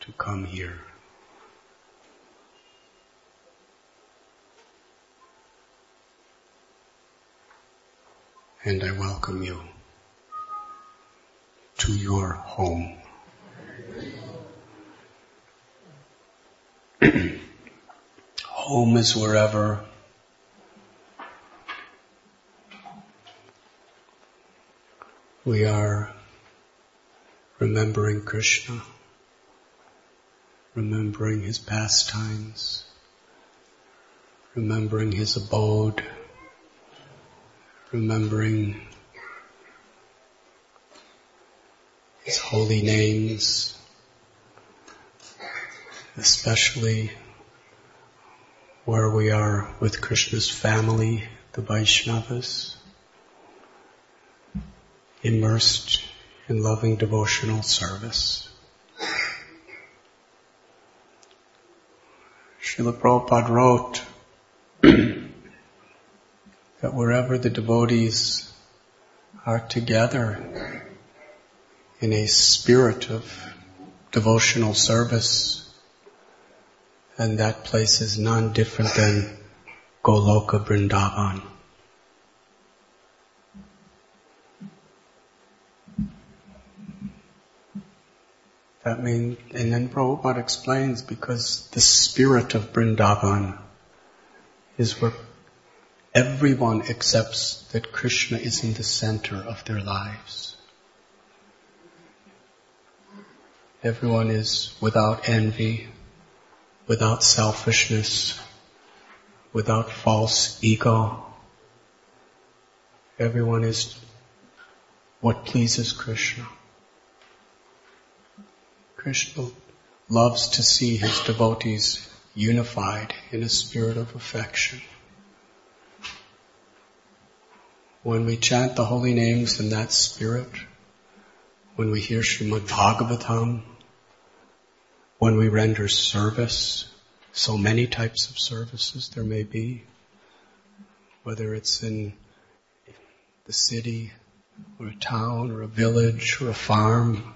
to come here. And I welcome you to your home. Home is wherever we are remembering Krishna, remembering his pastimes, remembering his abode, remembering his holy names, especially where we are with Krishna's family, the Vaishnavas, immersed in loving devotional service. Srila Prabhupada wrote that wherever the devotees are together in a spirit of devotional service, and that place is none different than Goloka Vrindavan. That means, and then Prabhupada explains, because the spirit of Vrindavan is where everyone accepts that Krishna is in the center of their lives. Everyone is without envy, without selfishness, without false ego. Everyone is what pleases Krishna. Krishna loves to see his devotees unified in a spirit of affection. When we chant the holy names in that spirit, when we hear Srimad Bhagavatam, when we render service, so many types of services there may be, whether it's in the city or a town or a village or a farm,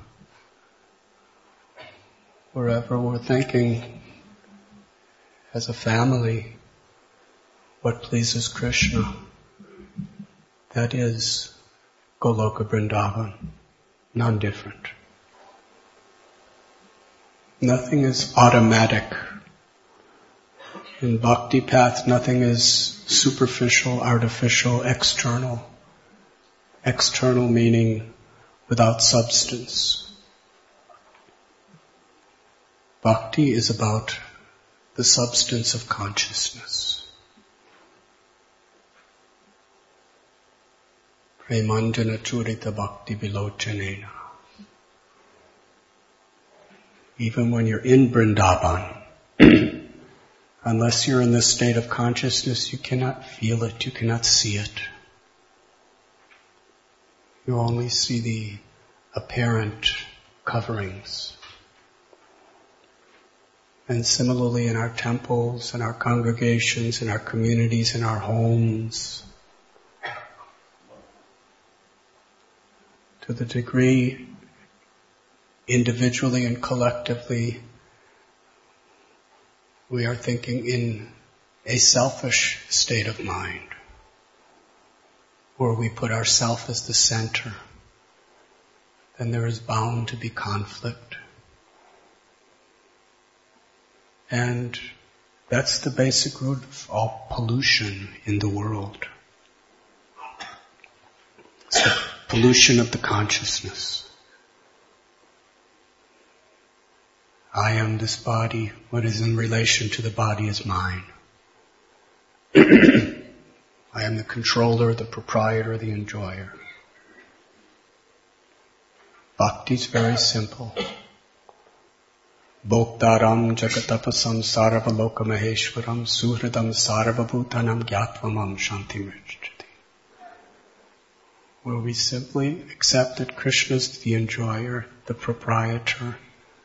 wherever we're thinking as a family what pleases Krishna, that is Goloka Vrindavan, none different. Nothing is automatic. In bhakti path, nothing is superficial, artificial, external. External meaning without substance. Bhakti is about the substance of consciousness. Premandana churita bhakti vilochanena. Even when you're in Vrindavan, unless you're in this state of consciousness, you cannot feel it, you cannot see it. You only see the apparent coverings. And similarly in our temples, in our congregations, in our communities, in our homes, to the degree individually and collectively we are thinking in a selfish state of mind, where we put ourself as the center, then there is bound to be conflict. And that's the basic root of all pollution in the world. It's the pollution of the consciousness. I am this body. What is in relation to the body is mine. I am the controller, the proprietor, the enjoyer. Bhakti is very simple. Bhoktaram jagatapasam sarvaloka maheshwaram suhridam sarvabhutanam gyattvamam shantimrichyati. Where we simply accept that Krishna is the enjoyer, the proprietor,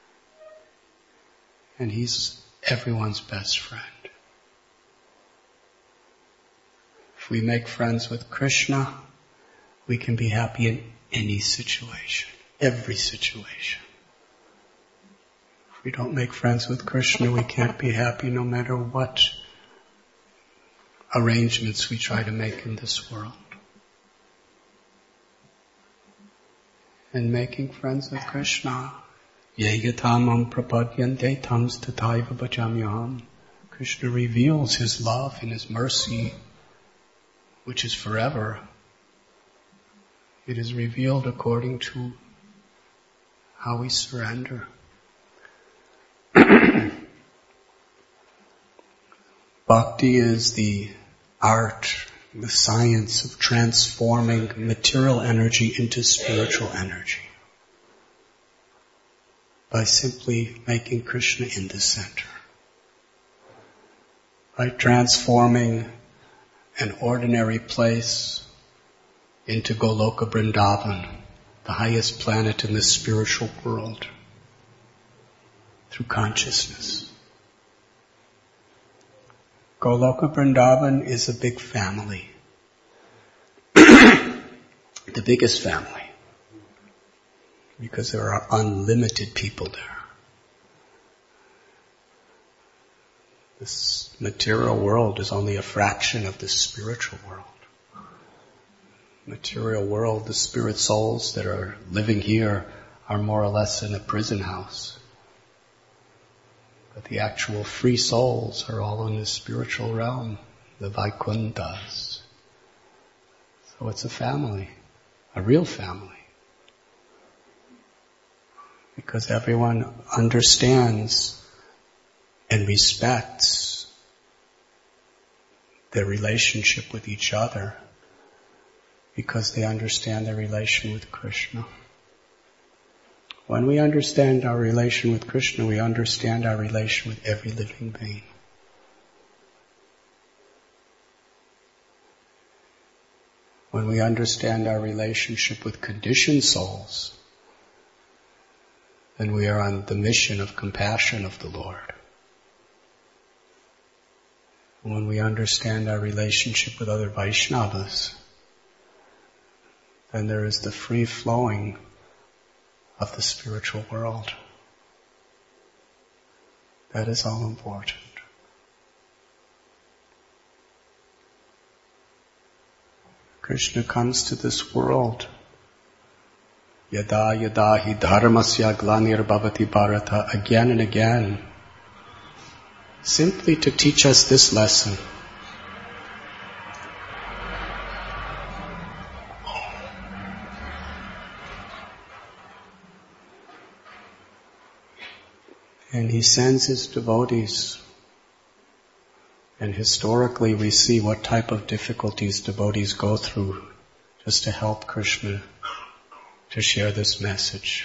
and he's everyone's best friend. If we make friends with Krishna, we can be happy in any situation, every situation. If we don't make friends with Krishna, we can't be happy no matter what arrangements we try to make in this world. And making friends with Krishna, yeyatamam prapadyante tams tataiva bhajamyaham. Krishna reveals His love and His mercy, which is forever. It is revealed according to how we surrender. Bhakti is the art, the science of transforming material energy into spiritual energy by simply making Krishna in the center. By transforming an ordinary place into Goloka Vrindavan, the highest planet in the spiritual world, through consciousness. Goloka Vrindavan is a big family. The biggest family. Because there are unlimited people there. This material world is only a fraction of the spiritual world. Material world, the spirit souls that are living here are more or less in a prison house. But the actual free souls are all in the spiritual realm, the Vaikunthas. So it's a family, a real family. Because everyone understands and respects their relationship with each other because they understand their relation with Krishna. When we understand our relation with Krishna, we understand our relation with every living being. When we understand our relationship with conditioned souls, then we are on the mission of compassion of the Lord. When we understand our relationship with other Vaishnavas, then there is the free flowing of the spiritual world. That is all important. Krishna comes to this world. Yada yada hi dharmasya glanir bhavati bharata, again and again, simply to teach us this lesson. And He sends His devotees. And historically we see what type of difficulties devotees go through just to help Krishna to share this message.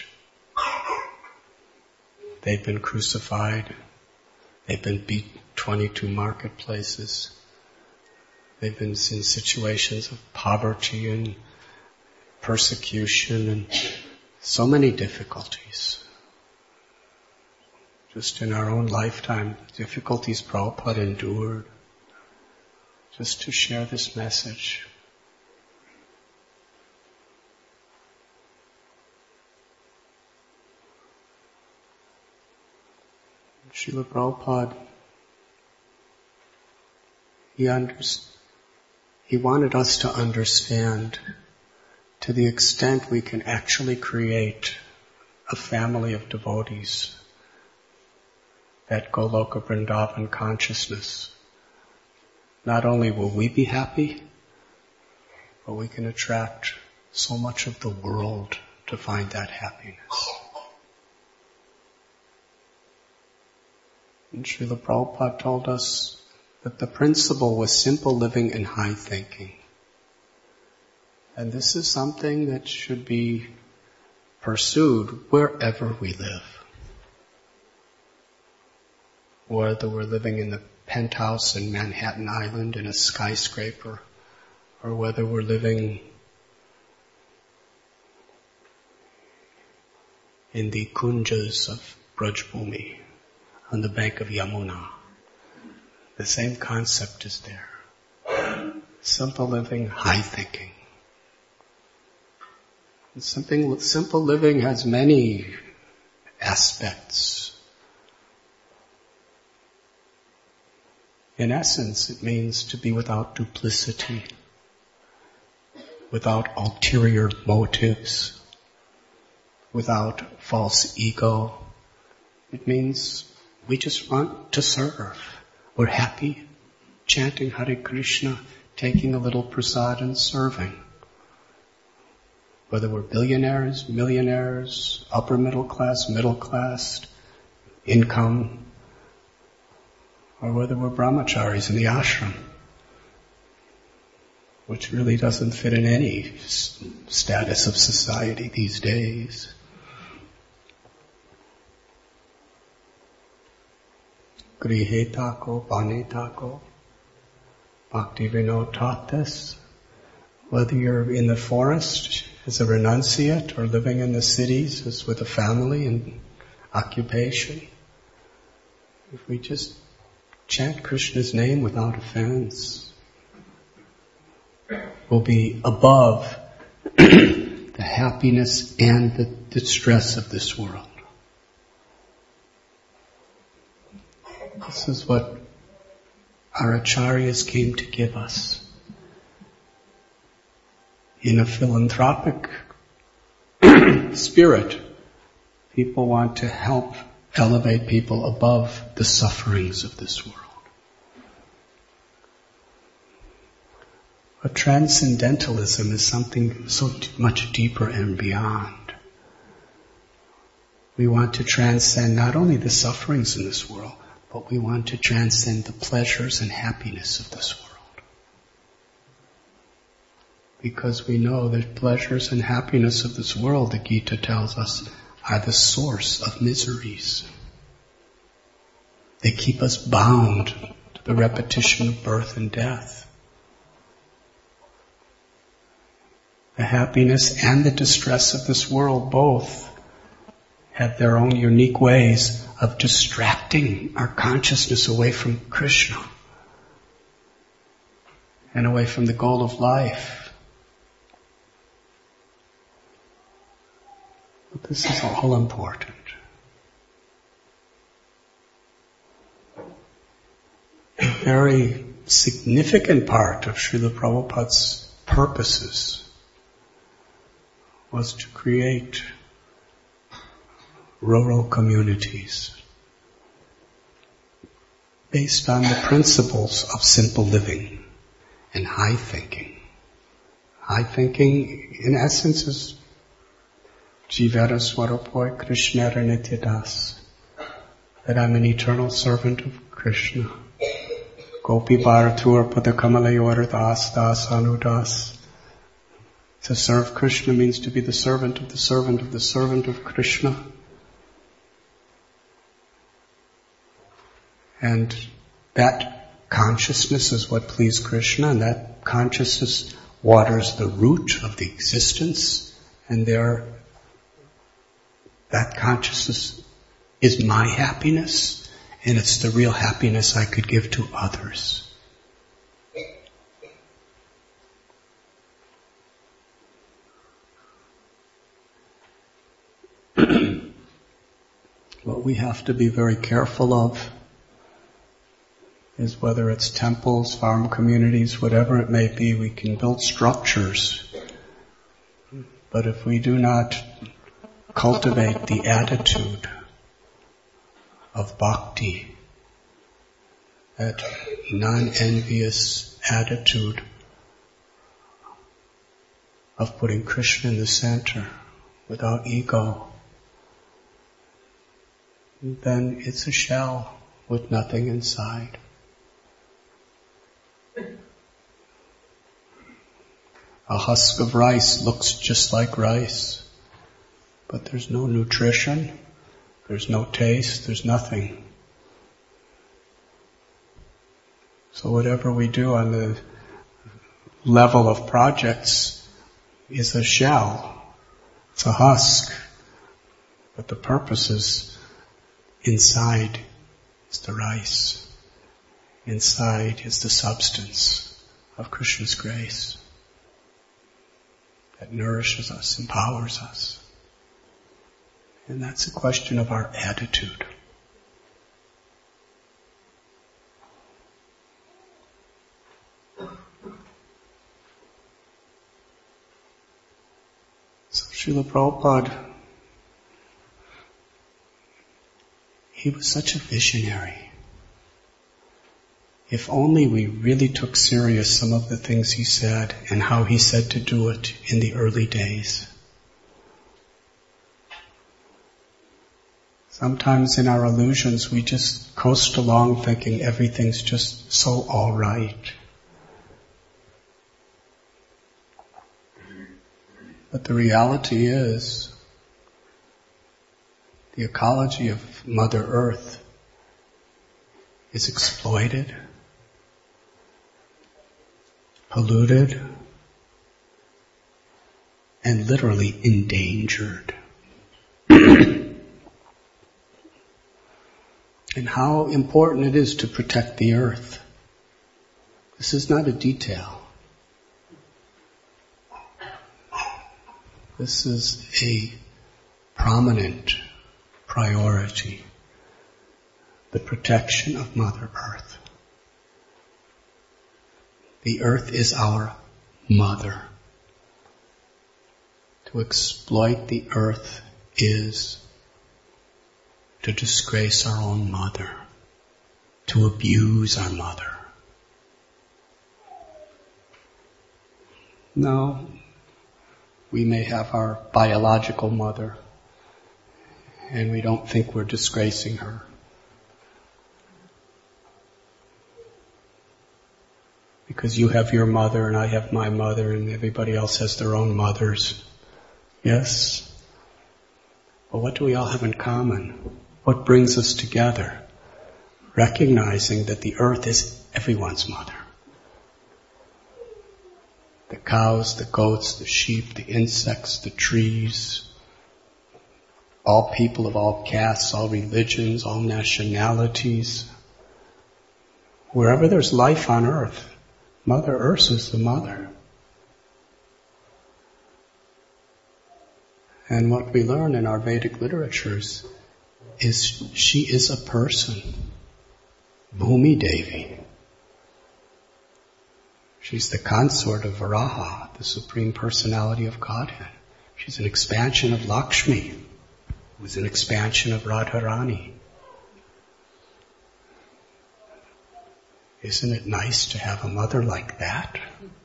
They've been crucified. They've been beat 22 marketplaces. They've been in situations of poverty and persecution and so many difficulties. Just in our own lifetime, difficulties Prabhupada endured just to share this message. Srila Prabhupada, he wanted us to understand to the extent we can actually create a family of devotees, that Goloka Vrindavan consciousness. Not only will we be happy, but we can attract so much of the world to find that happiness. And Srila Prabhupada told us that the principle was simple living and high thinking. And this is something that should be pursued wherever we live. Whether we're living in the penthouse in Manhattan Island in a skyscraper, or whether we're living in the kunjas of Brajbhumi on the bank of Yamuna. The same concept is there. Simple living, high thinking. And simple living has many aspects. In essence, it means to be without duplicity, without ulterior motives, without false ego. It means we just want to serve. We're happy chanting Hare Krishna, taking a little prasad and serving. Whether we're billionaires, millionaires, upper middle class, income, or whether we're brahmacharis in the ashram, which really doesn't fit in any status of society these days. Grihe tako, bane tako, Bhakti Vinod taught this. Whether you're in the forest as a renunciate or living in the cities as with a family and occupation, if we just chant Krishna's name without offense, we'll be above the happiness and the distress of this world. This is what our acharyas came to give us. In a philanthropic spirit, people want to help elevate people above the sufferings of this world. But transcendentalism is something so much deeper and beyond. We want to transcend not only the sufferings in this world, but we want to transcend the pleasures and happiness of this world. Because we know that pleasures and happiness of this world, the Gita tells us, are the source of miseries. They keep us bound to the repetition of birth and death. The happiness and the distress of this world both have their own unique ways of distracting our consciousness away from Krishna and away from the goal of life. But this is all important. A very significant part of Srila Prabhupada's purposes was to create rural communities based on the principles of simple living and high thinking. High thinking, in essence, is Jivara Swarupoi Krishnara Nityadas, that I'm an eternal servant of Krishna. Gopi Bharatur Padakamalayora Das Das Anudas. To serve Krishna means to be the servant of the servant of the servant of Krishna. And that consciousness is what pleased Krishna, and that consciousness waters the root of the existence, and that consciousness is my happiness, and it's the real happiness I could give to others. What we have to be very careful of is whether it's temples, farm communities, whatever it may be, we can build structures. But if we do not cultivate the attitude of bhakti, that non-envious attitude of putting Krishna in the center without ego, then it's a shell with nothing inside. A husk of rice looks just like rice, but there's no nutrition, there's no taste, there's nothing. So whatever we do on the level of projects is a shell, it's a husk, but the purpose is inside is the rice, inside is the substance of Krishna's grace that nourishes us, empowers us. And that's a question of our attitude. Srila Prabhupada, he was such a visionary. If only we really took serious some of the things he said and how he said to do it in the early days. Sometimes in our illusions we just coast along thinking everything's just so all right. But the reality is, the ecology of Mother Earth is exploited, polluted, and literally endangered. And how important it is to protect the earth. This is not a detail. This is a prominent priority. The protection of Mother Earth. The earth is our mother. To exploit the earth is to disgrace our own mother, to abuse our mother. Now, we may have our biological mother, and we don't think we're disgracing her. Because you have your mother, and I have my mother, and everybody else has their own mothers. Yes? But what do we all have in common? What brings us together? Recognizing that the earth is everyone's mother. The cows, the goats, the sheep, the insects, the trees, all people of all castes, all religions, all nationalities. Wherever there's life on earth, Mother Earth is the mother. And what we learn in our Vedic literatures is she is a person. Bhumi Devi. She's the consort of Varaha, the Supreme Personality of Godhead. She's an expansion of Lakshmi, who's an expansion of Radharani. Isn't it nice to have a mother like that?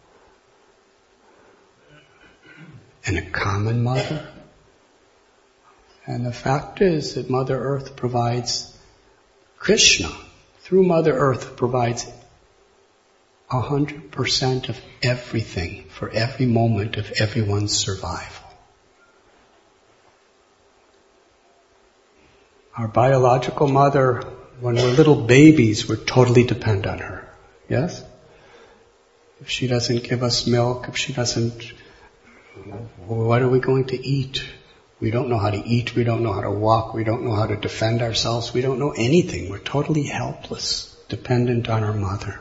And a common mother? And the fact is that Mother Earth provides, Krishna, through Mother Earth, provides 100% of everything for every moment of everyone's survival. Our biological mother, when we're little babies, we're totally dependent on her. Yes? If she doesn't give us milk, if she doesn't, what are we going to eat? We don't know how to eat, we don't know how to walk, we don't know how to defend ourselves, we don't know anything. We're totally helpless, dependent on our mother.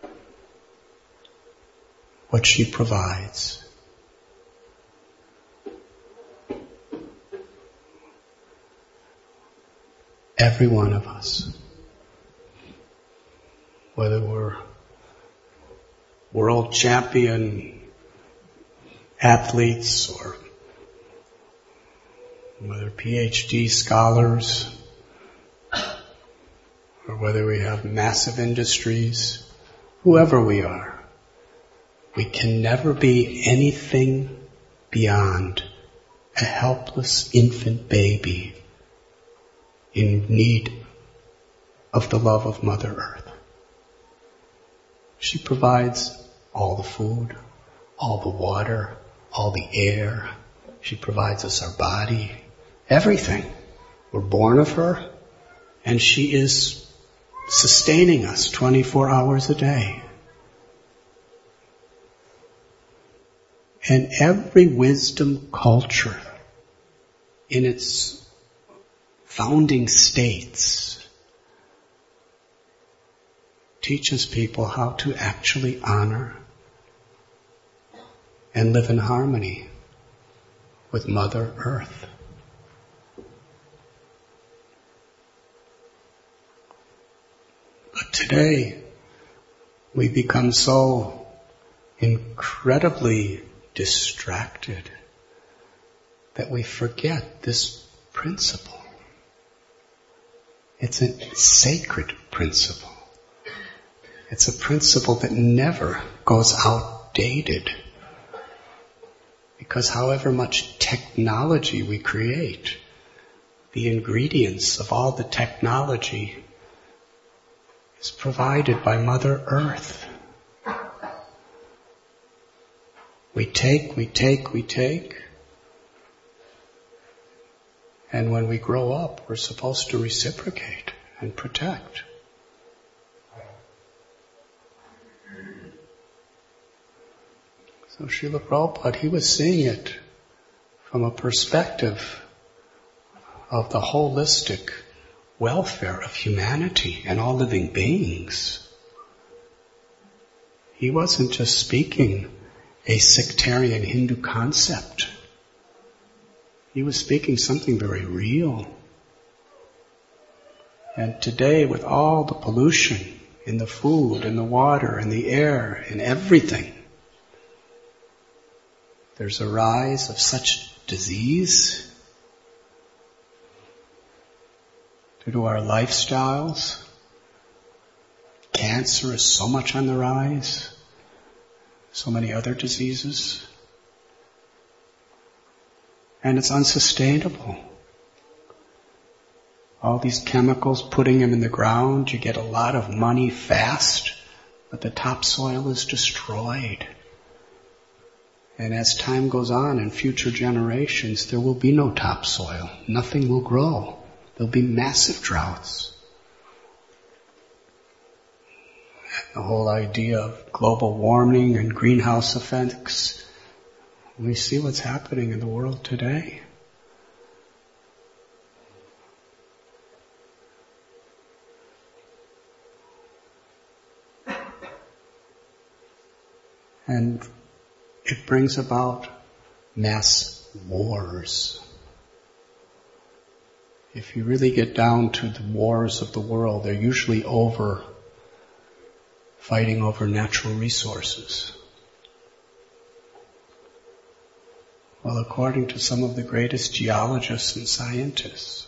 What she provides. Every one of us, whether we're world champion athletes or whether PhD scholars, or whether we have massive industries, whoever we are, we can never be anything beyond a helpless infant baby in need of the love of Mother Earth. She provides all the food, all the water, all the air. She provides us our body, everything. We're born of her, and she is sustaining us 24 hours a day. And every wisdom culture in its founding states teaches people how to actually honor and live in harmony with Mother Earth. But today, we become so incredibly distracted that we forget this principle. It's a sacred principle. It's a principle that never goes outdated. Because however much technology we create, the ingredients of all the technology is provided by Mother Earth. We take, and when we grow up, we're supposed to reciprocate and protect. So Srila Prabhupada, he was seeing it from a perspective of the holistic welfare of humanity and all living beings. He wasn't just speaking a sectarian Hindu concept. He was speaking something very real. And today, with all the pollution in the food and the water and the air and everything, there's a rise of such disease due to our lifestyles. Cancer is so much on the rise. So many other diseases. And it's unsustainable. All these chemicals, putting them in the ground, you get a lot of money fast, but the topsoil is destroyed. And as time goes on in future generations, there will be no topsoil. Nothing will grow. There'll be massive droughts. The whole idea of global warming and greenhouse effects, we see what's happening in the world today. And it brings about mass wars. If you really get down to the wars of the world, they're usually fighting over natural resources. Well, according to some of the greatest geologists and scientists,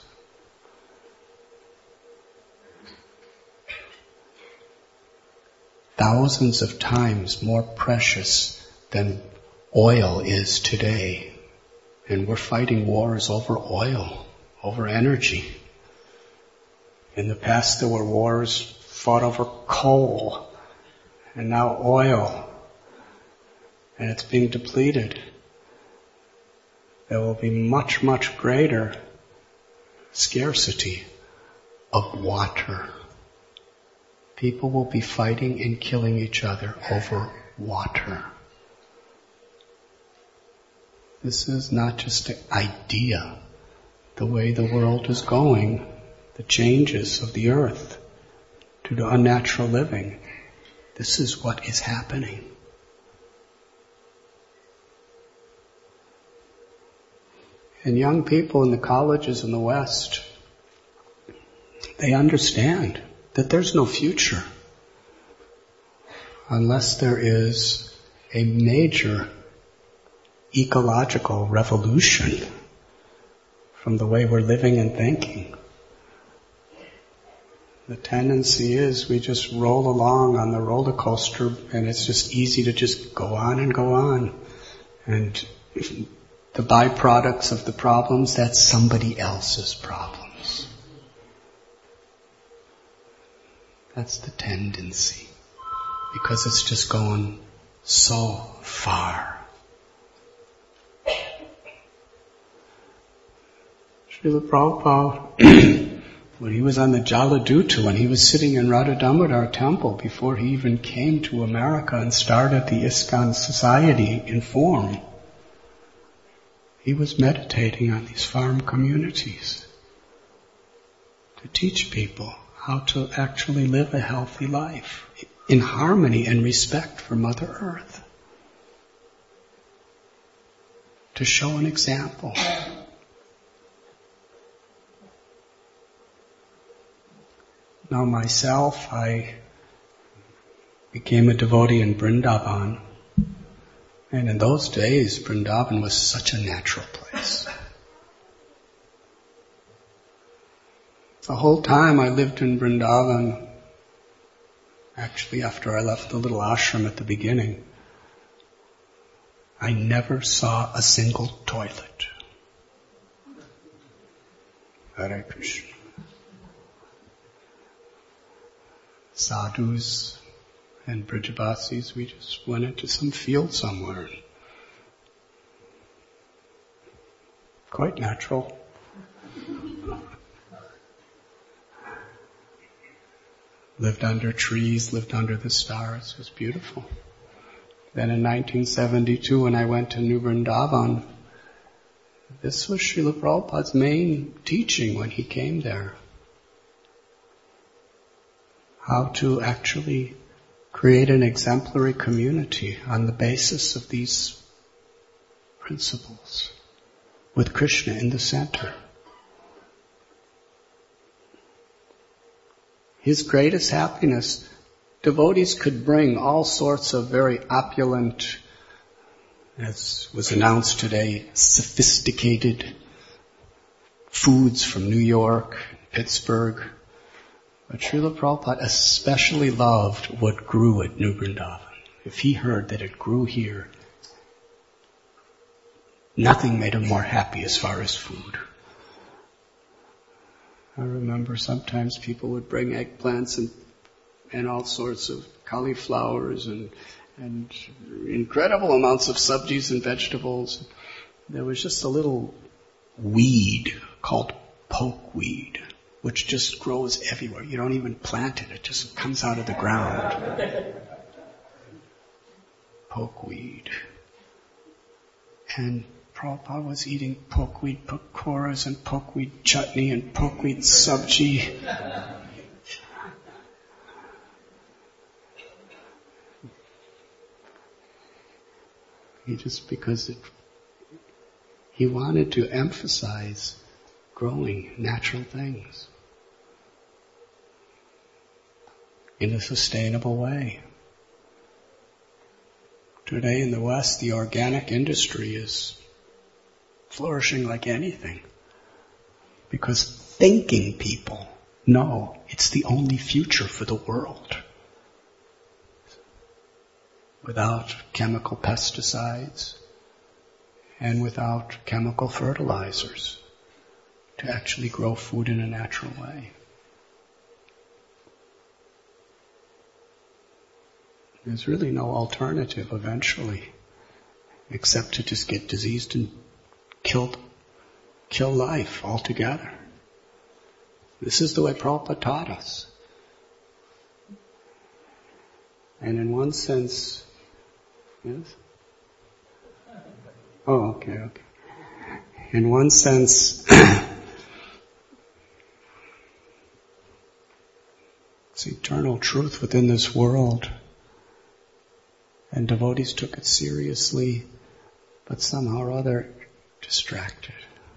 thousands of times more precious than oil is today. And we're fighting wars over oil, over energy. In the past there were wars fought over coal, and now oil, and it's being depleted. There will be much, much greater scarcity of water. People will be fighting and killing each other over water. This is not just an idea. The way the world is going, the changes of the earth due to unnatural living, this is what is happening. And young people in the colleges in the West, they understand that there's no future unless there is a major ecological revolution from the way we're living and thinking. The tendency is we just roll along on the roller coaster, and it's just easy to just go on and go on. And the byproducts of the problems, that's somebody else's problems. That's the tendency. Because it's just going so far. Srila Prabhupada, when he was on the Jaladuta, when he was sitting in Radha Damodar temple before he even came to America and started the ISKCON society in form, he was meditating on these farm communities to teach people how to actually live a healthy life in harmony and respect for Mother Earth. To show an example. Now myself, I became a devotee in Vrindavan. And in those days, Vrindavan was such a natural place. The whole time I lived in Vrindavan, actually after I left the little ashram at the beginning, I never saw a single toilet. Hare Krishna. Sadhus and Brijabasis, we just went into some field somewhere. Quite natural. Lived under trees, lived under the stars. It was beautiful. Then in 1972, when I went to New Vrindavan, this was Srila Prabhupada's main teaching when he came there. How to actually create an exemplary community on the basis of these principles, with Krishna in the center. His greatest happiness, devotees could bring all sorts of very opulent, as was announced today, sophisticated foods from New York, Pittsburgh. But Srila Prabhupada especially loved what grew at New Vrindavan. If he heard that it grew here, nothing made him more happy as far as food. I remember sometimes people would bring eggplants and all sorts of cauliflowers and incredible amounts of sabjis and vegetables. There was just a little weed called pokeweed, which just grows everywhere. You don't even plant it. It just comes out of the ground. Pokeweed. And Prabhupada was eating pokeweed pakoras and pokeweed chutney and pokeweed sabji. Because he wanted to emphasize growing natural things in a sustainable way. Today in the West, the organic industry is flourishing like anything, because thinking people know it's the only future for the world. Without chemical pesticides and without chemical fertilizers, to actually grow food in a natural way. There's really no alternative eventually, except to just get diseased and kill life altogether. This is the way Prabhupada taught us. And in one sense, yes? Oh, okay. In one sense, it's eternal truth within this world. And devotees took it seriously, but somehow or other distracted.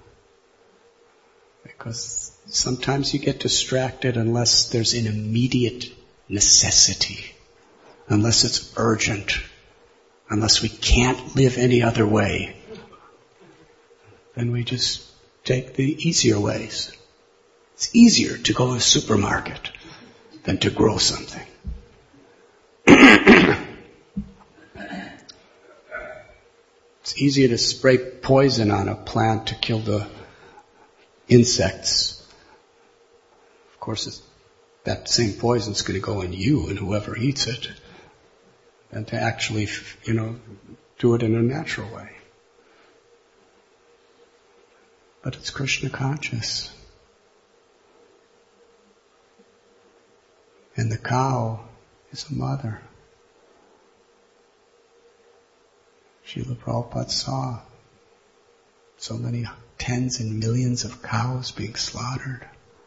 Because sometimes you get distracted unless there's an immediate necessity, unless it's urgent, unless we can't live any other way. Then we just take the easier ways. It's easier to go to a supermarket than to grow something. It's easier to spray poison on a plant to kill the insects. Of course, that same poison's going to go in you and whoever eats it, than to actually, do it in a natural way. But it's Krishna conscious. And the cow is a mother. Srila Prabhupada saw so many tens and millions of cows being slaughtered.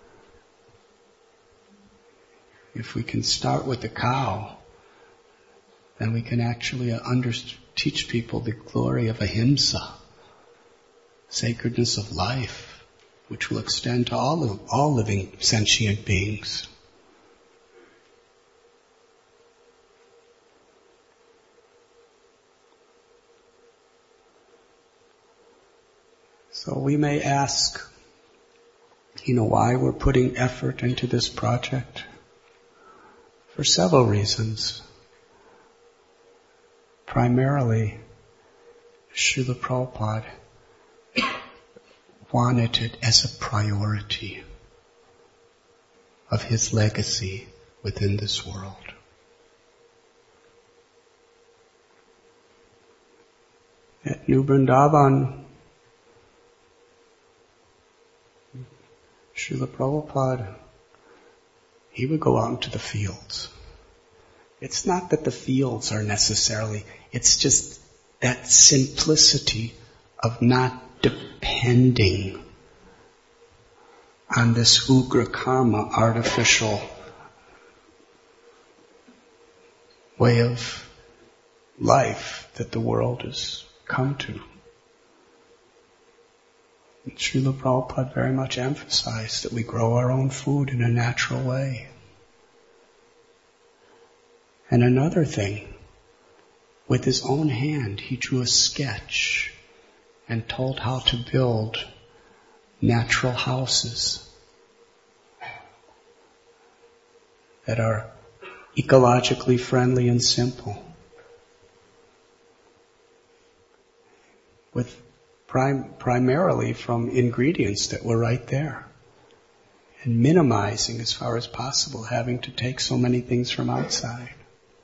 If we can start with the cow, then we can actually teach people the glory of ahimsa, sacredness of life, which will extend to all living sentient beings. So we may ask, You know why we're putting effort into this project? For several reasons. Primarily, Srila Prabhupada wanted it as a priority of his legacy within this world. At New Vrindavan, Srila Prabhupada, he would go out into the fields. It's not that the fields are necessarily, it's just that simplicity of not depending on this ugra karma, artificial way of life that the world has come to. And Srila Prabhupada very much emphasized that we grow our own food in a natural way. And another thing, with his own hand, he drew a sketch and told how to build natural houses that are ecologically friendly and simple, with primarily from ingredients that were right there, and minimizing as far as possible having to take so many things from outside.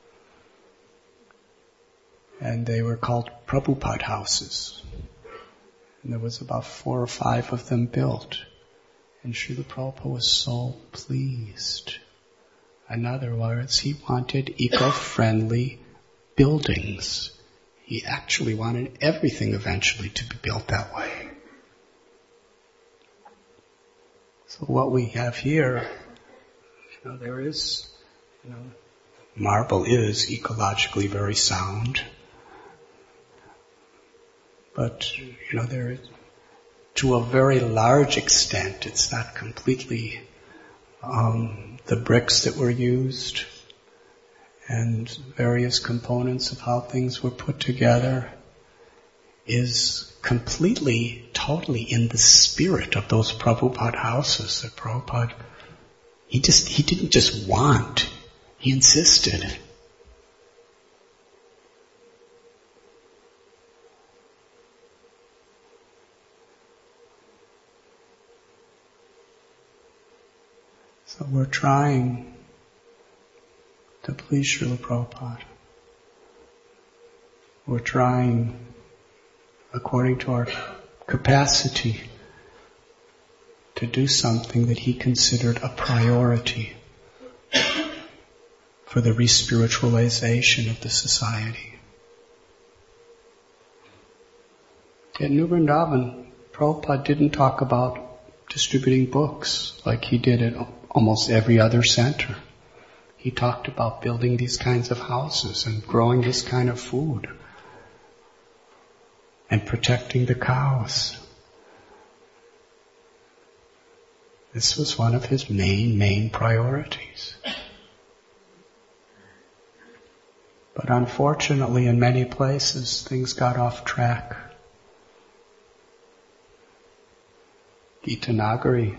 And they were called Prabhupada houses. And there was about 4 or 5 of them built. And Srila Prabhupada was so pleased. In other words, he wanted eco-friendly buildings. He actually wanted everything eventually to be built that way. So what we have here, there is, marble is ecologically very sound. But, there is, to a very large extent, it's not completely the bricks that were used and various components of how things were put together is completely, totally in the spirit of those Prabhupada houses. That Prabhupada, he didn't just want, he insisted. So we're trying to please Srila Prabhupada. We're trying, according to our capacity, to do something that he considered a priority for the re-spiritualization of the society. At New Vrindavan, Prabhupada didn't talk about distributing books like he did at almost every other center. He talked about building these kinds of houses and growing this kind of food and protecting the cows. This was one of his main priorities. But unfortunately, in many places, things got off track. Gita Nagari,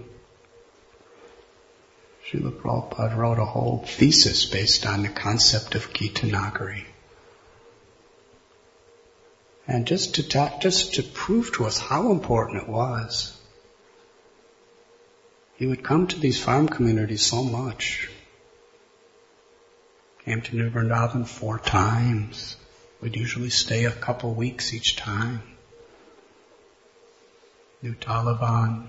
Srila Prabhupada wrote a whole thesis based on the concept of Gita Nagari. And just to prove to us how important it was, he would come to these farm communities so much. Came to New Vrindavan 4 times. We'd usually stay a couple weeks each time. New Taliban.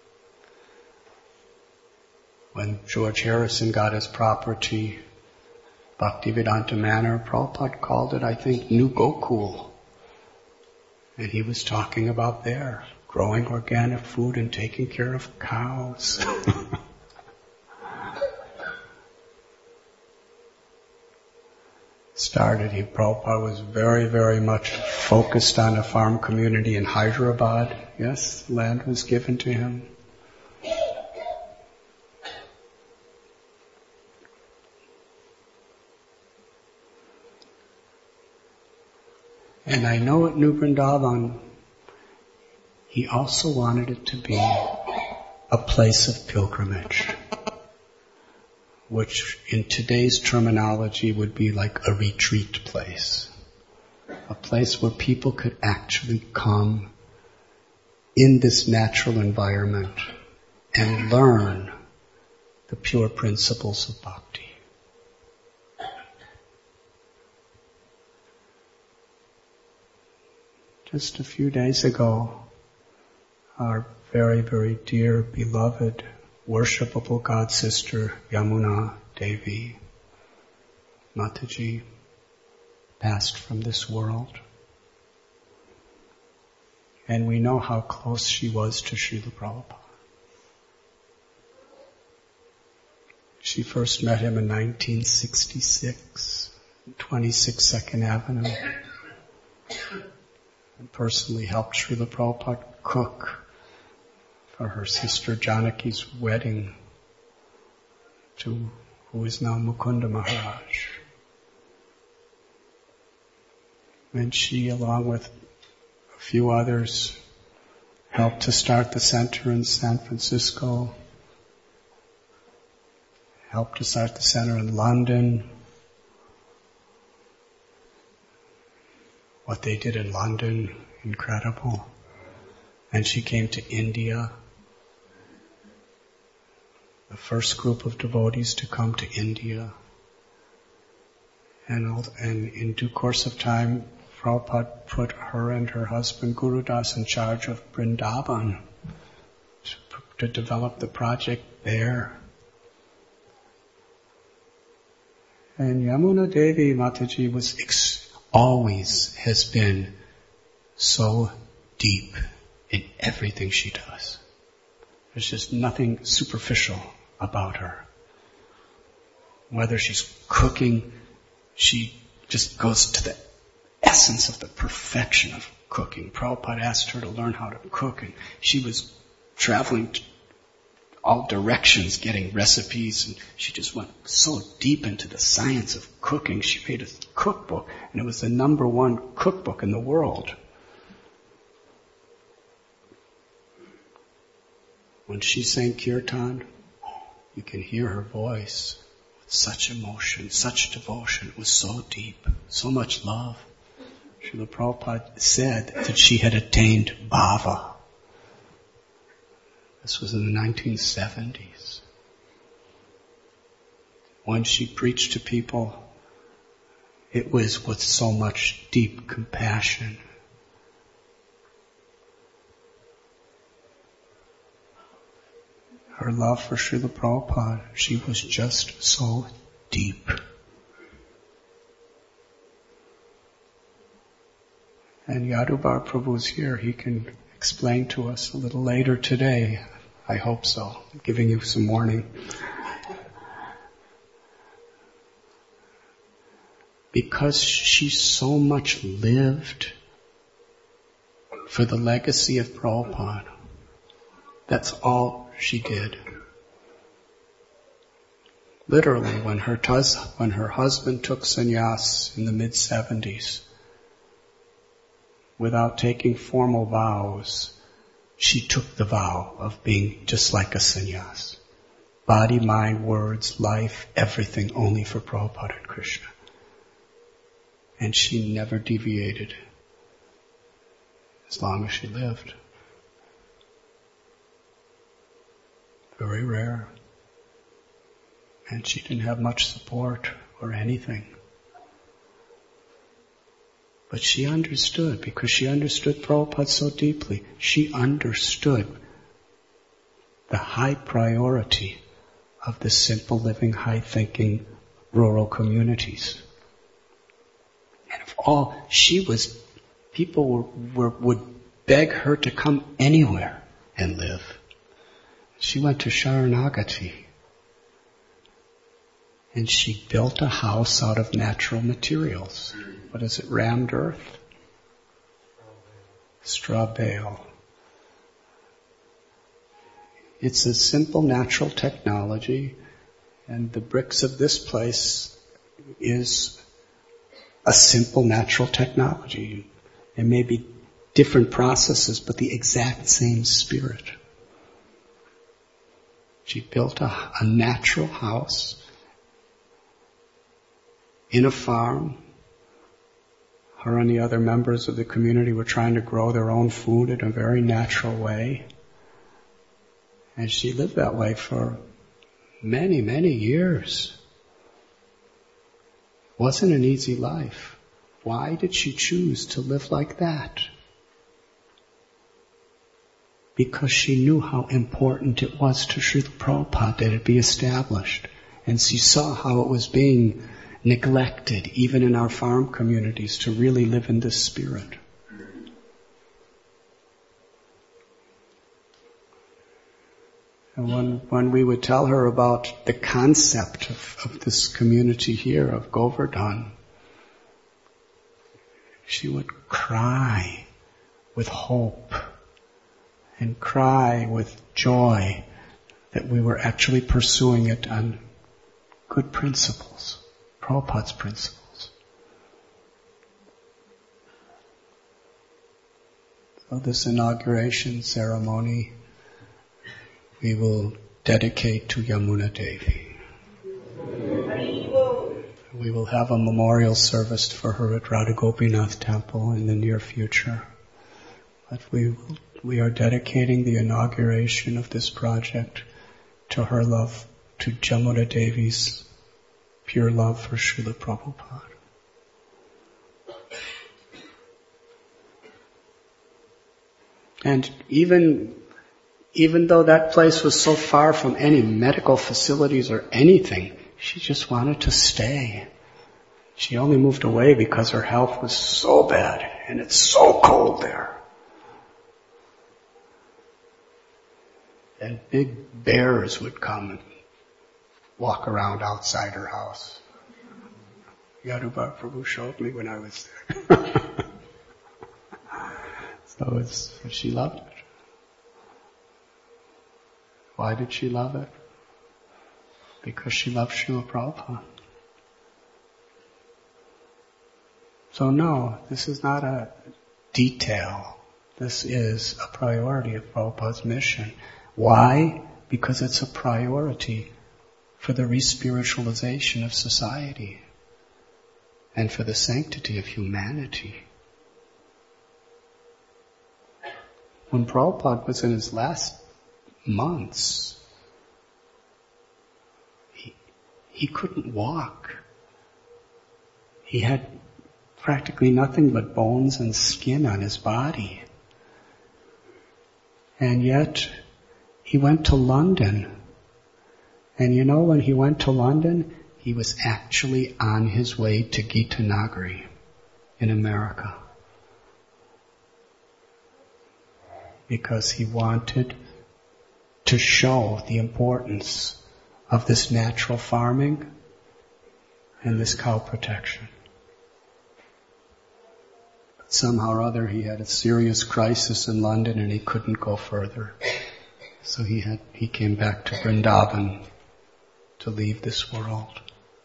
When George Harrison got his property, Bhaktivedanta Manor, Prabhupada called it, I think, New Gokul. And he was talking about there, growing organic food and taking care of cows. Prabhupada was very, very much focused on a farm community in Hyderabad. Yes, land was given to him. And I know at New Vrindavan, he also wanted it to be a place of pilgrimage, which in today's terminology would be like a retreat place. A place where people could actually come in this natural environment and learn the pure principles of bhakti. Just a few days ago, our very, very dear, beloved, worshipable God Sister Yamuna Devi, Mataji, passed from this world. And we know how close she was to Srila Prabhupada. She first met him in 1966, 26 Second Avenue, and personally helped Srila Prabhupada cook for her sister Janaki's wedding to who is now Mukunda Maharaj. And she, along with a few others, helped to start the center in San Francisco, helped to start the center in London. What they did in London, incredible. And she came to India, the first group of devotees to come to India. And in due course of time, Prabhupada put her and her husband Guru Das in charge of Vrindavan to develop the project there. And Yamuna Devi Mataji always has been so deep in everything she does. There's just nothing superficial about her. Whether she's cooking, she just goes to the essence of the perfection of cooking. Prabhupada asked her to learn how to cook, and she was traveling all directions getting recipes, and she just went so deep into the science of cooking. She made a cookbook, and it was the #1 cookbook in the world. When she sang kirtan, you can hear her voice with such emotion, such devotion. It was so deep, so much love. Srila Prabhupada said that she had attained bhava. This was in the 1970s. When she preached to people, it was with so much deep compassion. Her love for Srila Prabhupada, she was just so deep. And Yadubar Prabhu's here. He can explain to us a little later today. I hope so. I'm giving you some warning. Because she so much lived for the legacy of Prabhupada. That's all she did. Literally, when her husband took sannyas in the mid-70s, without taking formal vows, she took the vow of being just like a sannyas. Body, mind, words, life, everything only for Prabhupada and Krishna. And she never deviated as long as she lived. Very rare. And she didn't have much support or anything. But she understood, because she understood Prabhupada so deeply. She understood the high priority of the simple living, high thinking rural communities. And of all, people would beg her to come anywhere and live. She went to Sharanagati. And she built a house out of natural materials. What is it, rammed earth? Straw bale. It's a simple natural technology, and the bricks of this place is a simple natural technology. There may be different processes, but the exact same spirit. She built a natural house in a farm. Her and the other members of the community were trying to grow their own food in a very natural way. And she lived that way for many, many years. It wasn't an easy life. Why did she choose to live like that? Because she knew how important it was to Srila Prabhupada that it be established. And she saw how it was being neglected, even in our farm communities, to really live in this spirit. And when we would tell her about the concept of this community here, of Govardhan, she would cry with hope and cry with joy that we were actually pursuing it on good principles. Prabhupada's principles. So this inauguration ceremony we will dedicate to Yamuna Devi. We will have a memorial service for her at Radha Gopinath Temple in the near future. But we are dedicating the inauguration of this project to her love, to Yamuna Devi's pure love for Srila Prabhupada. And even though that place was so far from any medical facilities or anything, she just wanted to stay. She only moved away because her health was so bad and it's so cold there. And big bears would come and walk around outside her house. Yadubhar Prabhu showed me when I was there. So she loved it. Why did she love it? Because she loved Srila Prabhupada. So no, this is not a detail. This is a priority of Prabhupada's mission. Why? Because it's a priority for the re-spiritualization of society and for the sanctity of humanity. When Prabhupada was in his last months, he couldn't walk. He had practically nothing but bones and skin on his body. And yet, he went to London. And you know, when he went to London, he was actually on his way to Gita Nagari in America. Because he wanted to show the importance of this natural farming and this cow protection. But somehow or other he had a serious crisis in London and he couldn't go further. So he came back to Vrindavan to leave this world.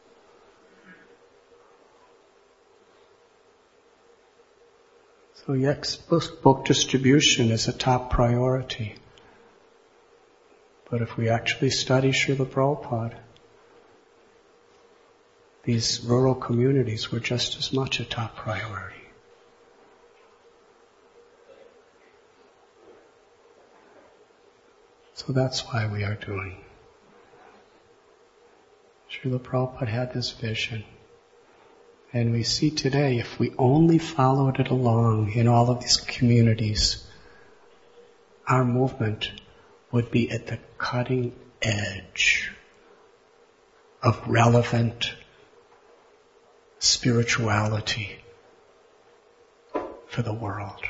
So yes, book distribution is a top priority. But if we actually study Srila Prabhupada, these rural communities were just as much a top priority. So that's why we are doing. Srila Prabhupada had this vision. And we see today, if we only followed it along in all of these communities, our movement would be at the cutting edge of relevant spirituality for the world.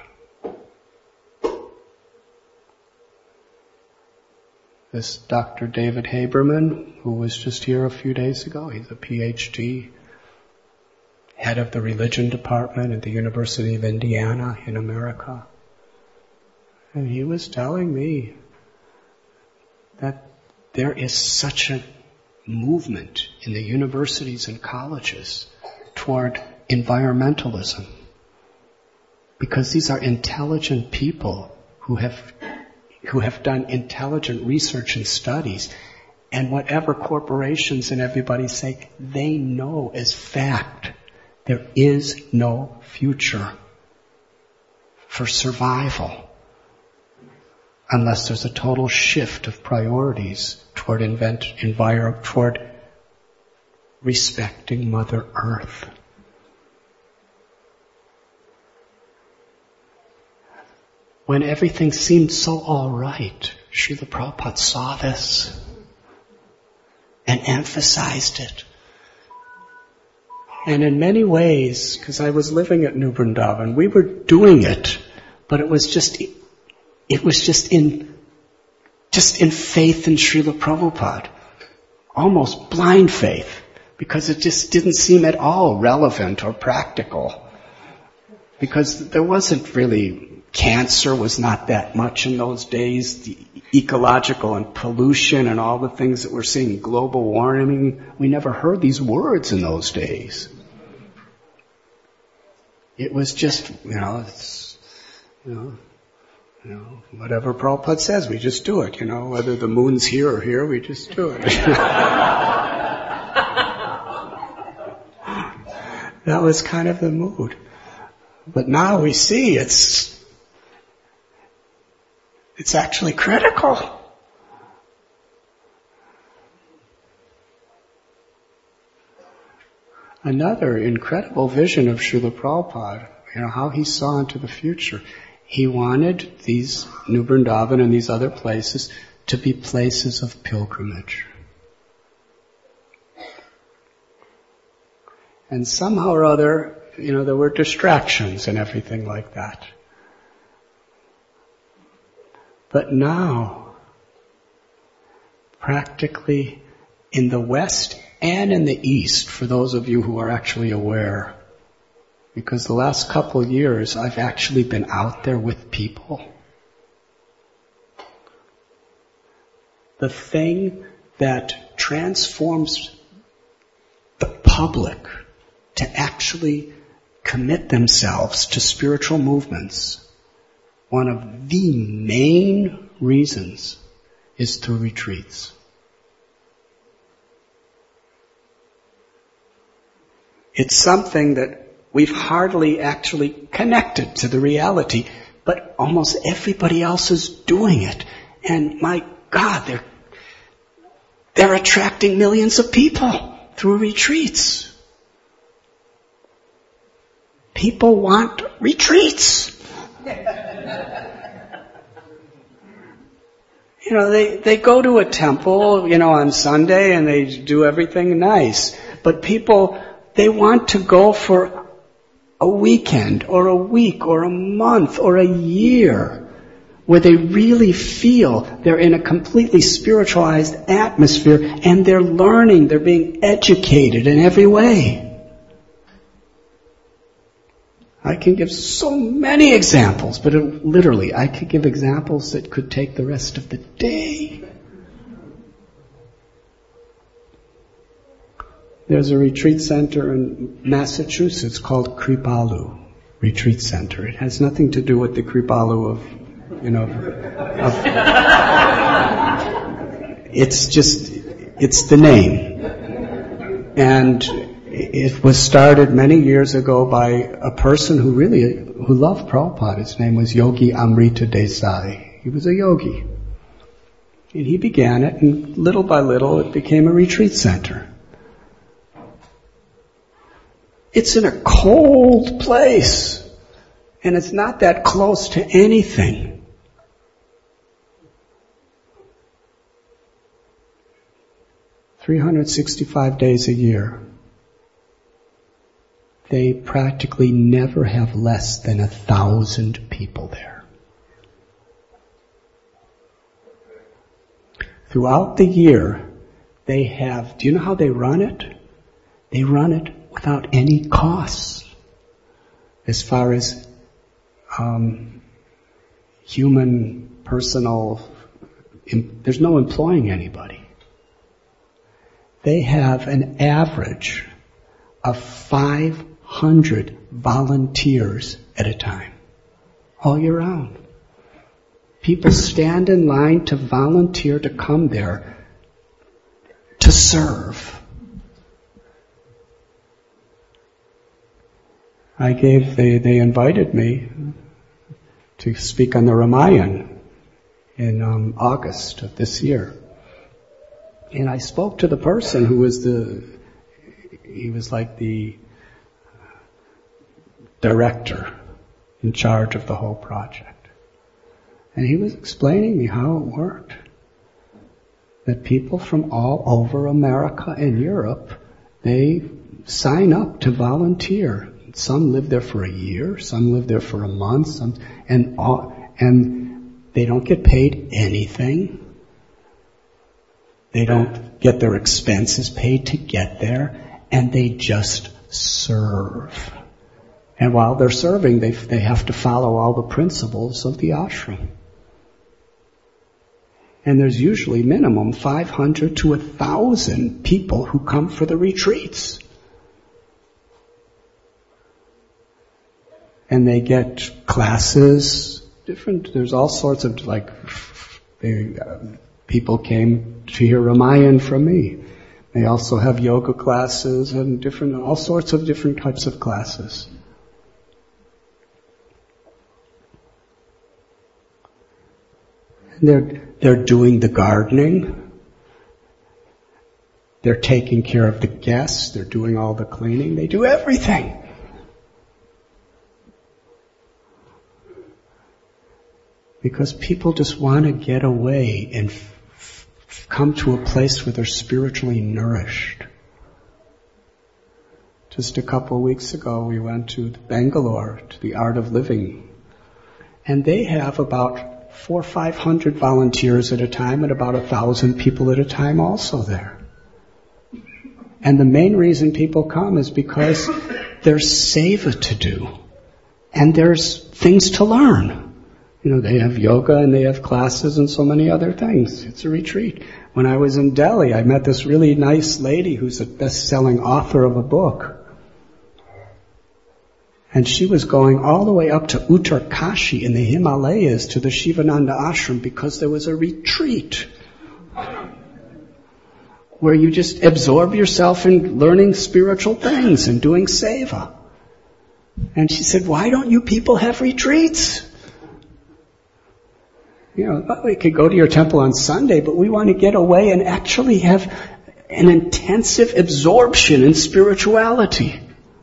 This Dr. David Haberman, who was just here a few days ago, he's a PhD, head of the religion department at the University of Indiana in America. And he was telling me that there is such a movement in the universities and colleges toward environmentalism. Because these are intelligent people who have who have done intelligent research and studies, and whatever corporations and everybody say, they know as fact there is no future for survival unless there's a total shift of priorities toward toward respecting Mother Earth. When everything seemed so all right, Srila Prabhupada saw this and emphasized it. And in many ways, because I was living at New Vrindavan, we were doing it, but it was just in faith in Srila Prabhupada. Almost blind faith, because it just didn't seem at all relevant or practical. Because there wasn't really, cancer was not that much in those days, the ecological and pollution and all the things that we're seeing, global warming, we never heard these words in those days. It was just, whatever Prabhupada says, we just do it, whether the moon's here or here, we just do it. That was kind of the mood. But now we see it's actually critical. Another incredible vision of Srila Prabhupada, how he saw into the future. He wanted these New Vrindavan and these other places to be places of pilgrimage. And somehow or other, there were distractions and everything like that. But now, practically in the West and in the East, for those of you who are actually aware, because the last couple of years I've actually been out there with people. The thing that transforms the public to actually commit themselves to spiritual movements, one of the main reasons is through retreats. It's something that we've hardly actually connected to the reality, but almost everybody else is doing it. And my God, they're attracting millions of people through retreats. People want retreats. They go to a temple, on Sunday and they do everything nice. But people, they want to go for a weekend or a week or a month or a year where they really feel they're in a completely spiritualized atmosphere and they're learning, they're being educated in every way. I can give so many examples, but literally I could give examples that could take the rest of the day. There's a retreat center in Massachusetts called Kripalu Retreat Center. It has nothing to do with the Kripalu of it's the name. And it was started many years ago by a person who loved Prabhupada. His name was Yogi Amrita Desai. He was a yogi. And he began it, and little by little it became a retreat center. It's in a cold place, and it's not that close to anything. "365 days a year. They practically never have less than 1,000 people there. Throughout the year, they have, do you know how they run it? They run it without any costs. As far as human, personal, there's no employing anybody. They have an average of 500 volunteers at a time, all year round. People stand in line to volunteer to come there to serve. They invited me to speak on the Ramayana in August of this year. And I spoke to the person who was he was like the director in charge of the whole project. And he was explaining me how it worked. That people from all over America and Europe, they sign up to volunteer. Some live there for a year, some live there for a month, and they don't get paid anything. They don't get their expenses paid to get there, and they just serve. And while they're serving, they have to follow all the principles of the ashram. And there's usually minimum 500 to 1,000 people who come for the retreats. And they get classes, there's all sorts of, people came to hear Ramayana from me. They also have yoga classes and all sorts of different types of classes. They're doing the gardening. They're taking care of the guests. They're doing all the cleaning. They do everything. Because people just want to get away and come to a place where they're spiritually nourished. Just a couple of weeks ago, we went to Bangalore, to the Art of Living. And they have about 400 or 500 volunteers at a time and about 1,000 people at a time also there. And the main reason people come is because there's seva to do. And there's things to learn. They have yoga and they have classes and so many other things. It's a retreat. When I was in Delhi, I met this really nice lady who's a best-selling author of a book. And she was going all the way up to Uttarkashi in the Himalayas to the Shivananda ashram because there was a retreat where you just absorb yourself in learning spiritual things and doing seva. And she said, why don't you people have retreats? We could go to your temple on Sunday, but we want to get away and actually have an intensive absorption in spirituality.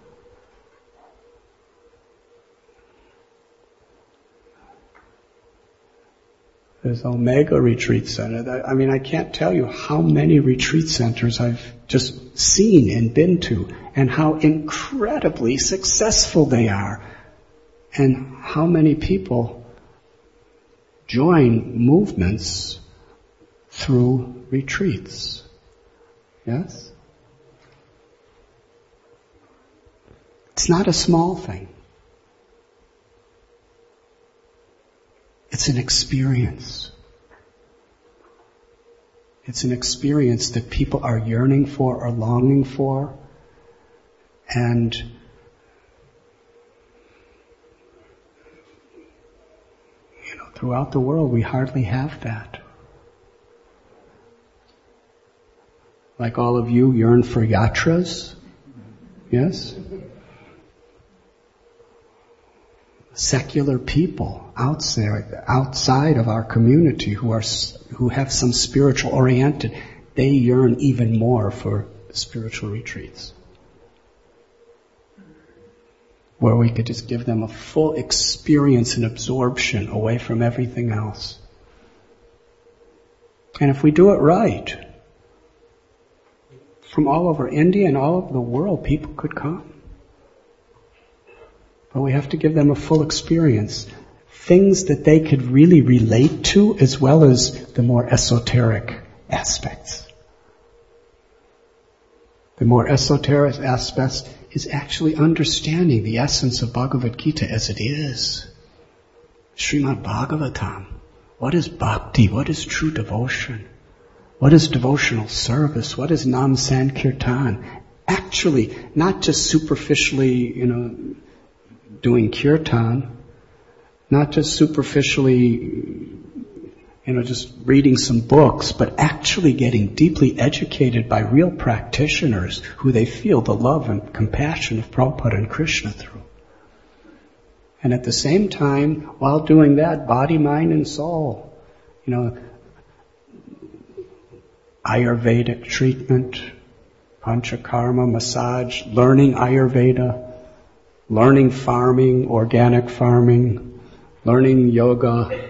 There's Omega Retreat Center. I can't tell you how many retreat centers I've just seen and been to, and how incredibly successful they are, and how many people join movements through retreats. Yes? It's not a small thing. It's an experience. It's an experience that people are yearning for or longing for. And throughout the world, we hardly have that. Like all of you yearn for yatras, yes? Secular people outside of our community who have some spiritual oriented, they yearn even more for spiritual retreats, where we could just give them a full experience and absorption away from everything else. And if we do it right, from all over India and all over the world, people could come. But we have to give them a full experience. Things that they could really relate to, as well as the more esoteric aspects. The more esoteric aspects is actually understanding the essence of Bhagavad Gita as it is. Srimad Bhagavatam. What is bhakti? What is true devotion? What is devotional service? What is Nam Sankirtan? Actually, not just superficially, doing kirtan, not just superficially, just reading some books, but actually getting deeply educated by real practitioners who they feel the love and compassion of Prabhupada and Krishna through. And at the same time, while doing that, body, mind, and soul, Ayurvedic treatment, Panchakarma, massage, learning Ayurveda, learning farming, organic farming, learning yoga.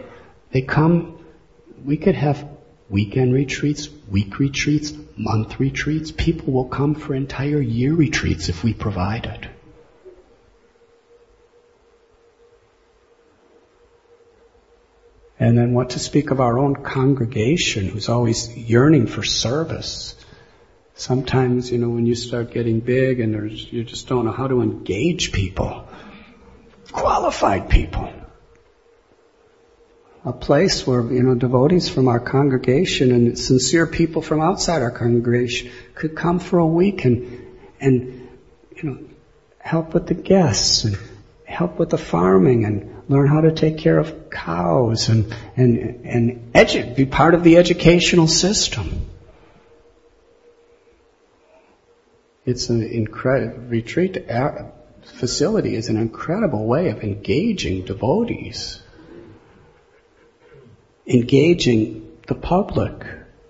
We could have weekend retreats, week retreats, month retreats. People will come for entire year retreats if we provide it. And then what to speak of our own congregation who's always yearning for service. Sometimes, when you start getting big and you just don't know how to engage people, qualified people. A place where, devotees from our congregation and sincere people from outside our congregation could come for a week and help with the guests and help with the farming and learn how to take care of cows and be part of the educational system. It's an incredible retreat facility is an incredible way of engaging devotees, engaging the public.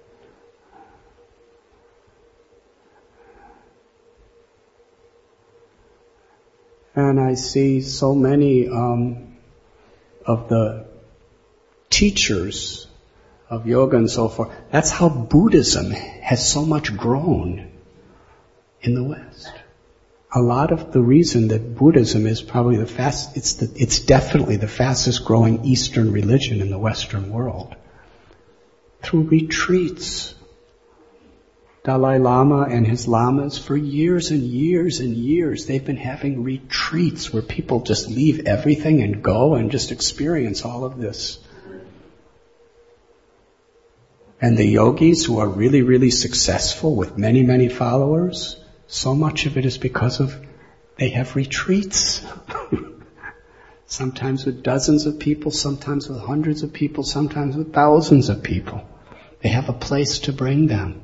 And I see so many of the teachers of yoga and so forth. That's how Buddhism has so much grown in the West. A lot of the reason that Buddhism is probably it's definitely the fastest growing Eastern religion in the Western world. Through retreats. Dalai Lama and his lamas, for years and years and years, they've been having retreats where people just leave everything and go and just experience all of this. And the yogis who are really, really successful with many, many followers, so much of it is because they have retreats. Sometimes with dozens of people, sometimes with hundreds of people, sometimes with thousands of people. They have a place to bring them.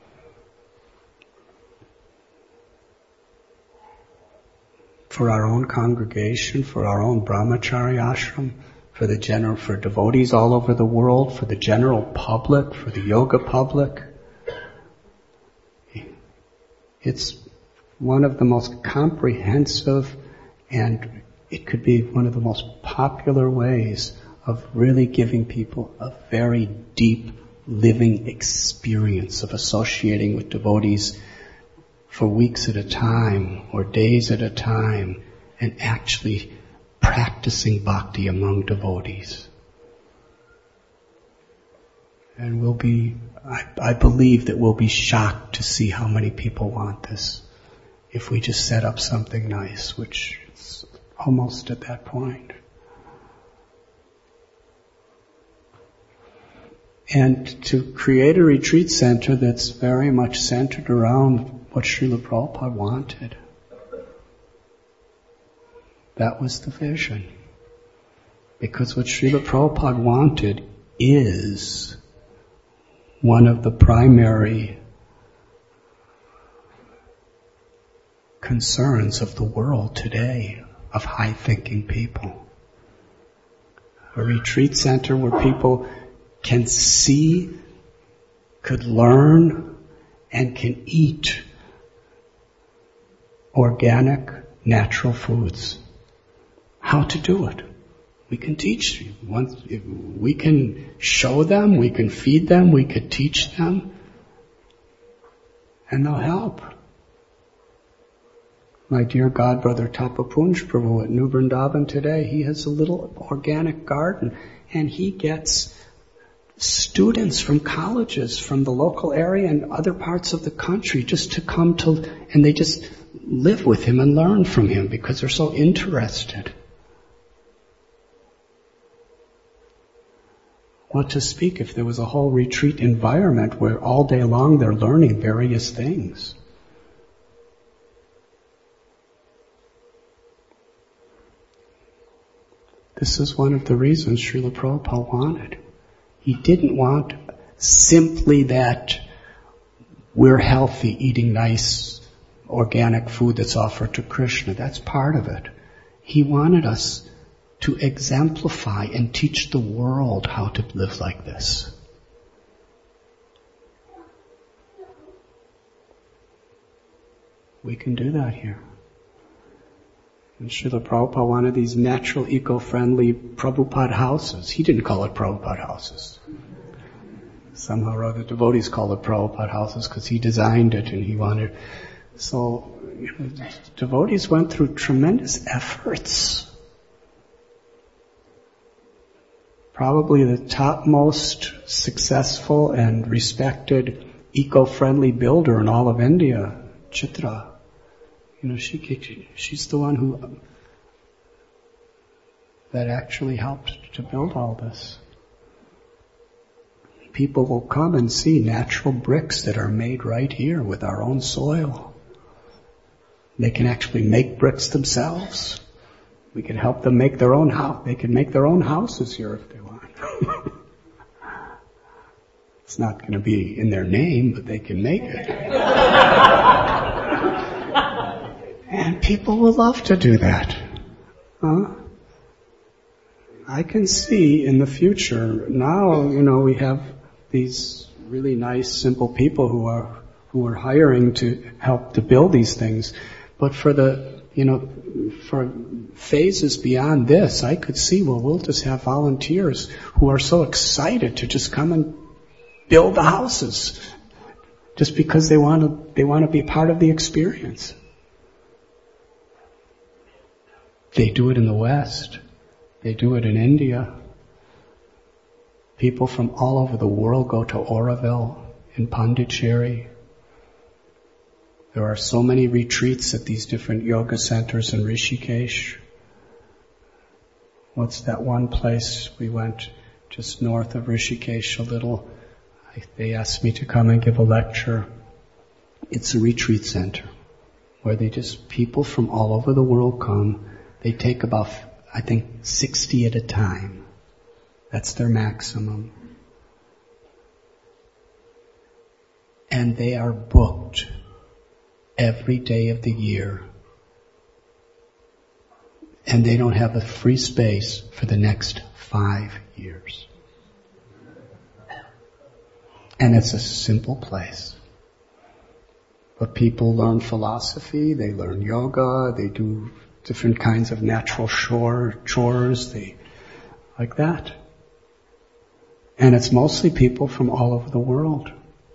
For our own congregation, for our own brahmachari ashram, for devotees all over the world, for the general public, for the yoga public. It's one of the most comprehensive, and it could be one of the most popular ways of really giving people a very deep living experience of associating with devotees for weeks at a time or days at a time and actually practicing bhakti among devotees. And I believe that we'll be shocked to see how many people want this if we just set up something nice, which is almost at that point. And to create a retreat center that's very much centered around what Srila Prabhupada wanted. That was the vision. Because what Srila Prabhupada wanted is one of the primary concerns of the world today, of high-thinking people. A retreat center where people can see, could learn, and can eat organic, natural foods. How to do it. We can teach you. We can show them, we can feed them, we could teach them, and they'll help. My dear godbrother Tapapunj Prabhu at New Vrindavan today, he has a little organic garden, and he gets students from colleges from the local area and other parts of the country just to come and they just live with him and learn from him because they're so interested. What to speak if there was a whole retreat environment where all day long they're learning various things. This is one of the reasons Srila Prabhupada wanted. He didn't want simply that we're healthy, eating nice, organic food that's offered to Krishna. That's part of it. He wanted us to exemplify and teach the world how to live like this. We can do that here. And Srila Prabhupada wanted these natural, eco-friendly Prabhupada houses. He didn't call it Prabhupada houses. Somehow or other, devotees call it Prabhupada houses because he designed it and he wanted. So, devotees went through tremendous efforts. Probably the topmost successful and respected eco-friendly builder in all of India, Chitra. She's the one that actually helped to build all this. People will come and see natural bricks that are made right here with our own soil. They can actually make bricks themselves. We can help them make their own house. They can make their own houses here if they want. It's not going to be in their name, but they can make it. And people will love to do that. I can see in the future, now, we have these really nice, simple people who are hiring to help to build these things. But for for phases beyond this, I could see, we'll just have volunteers who are so excited to just come and build the houses, just because they want to be part of the experience. They do it in the West. They do it in India. People from all over the world go to Auroville in Pondicherry. There are so many retreats at these different yoga centers in Rishikesh. What's that one place we went just north of Rishikesh a little? They asked me to come and give a lecture. It's a retreat center where people from all over the world come. They take about, 60 at a time. That's their maximum. And they are booked every day of the year. And they don't have a free space for the next 5 years. And it's a simple place. But people learn philosophy, they learn yoga, they do different kinds of natural chores, like that. And it's mostly people from all over the world.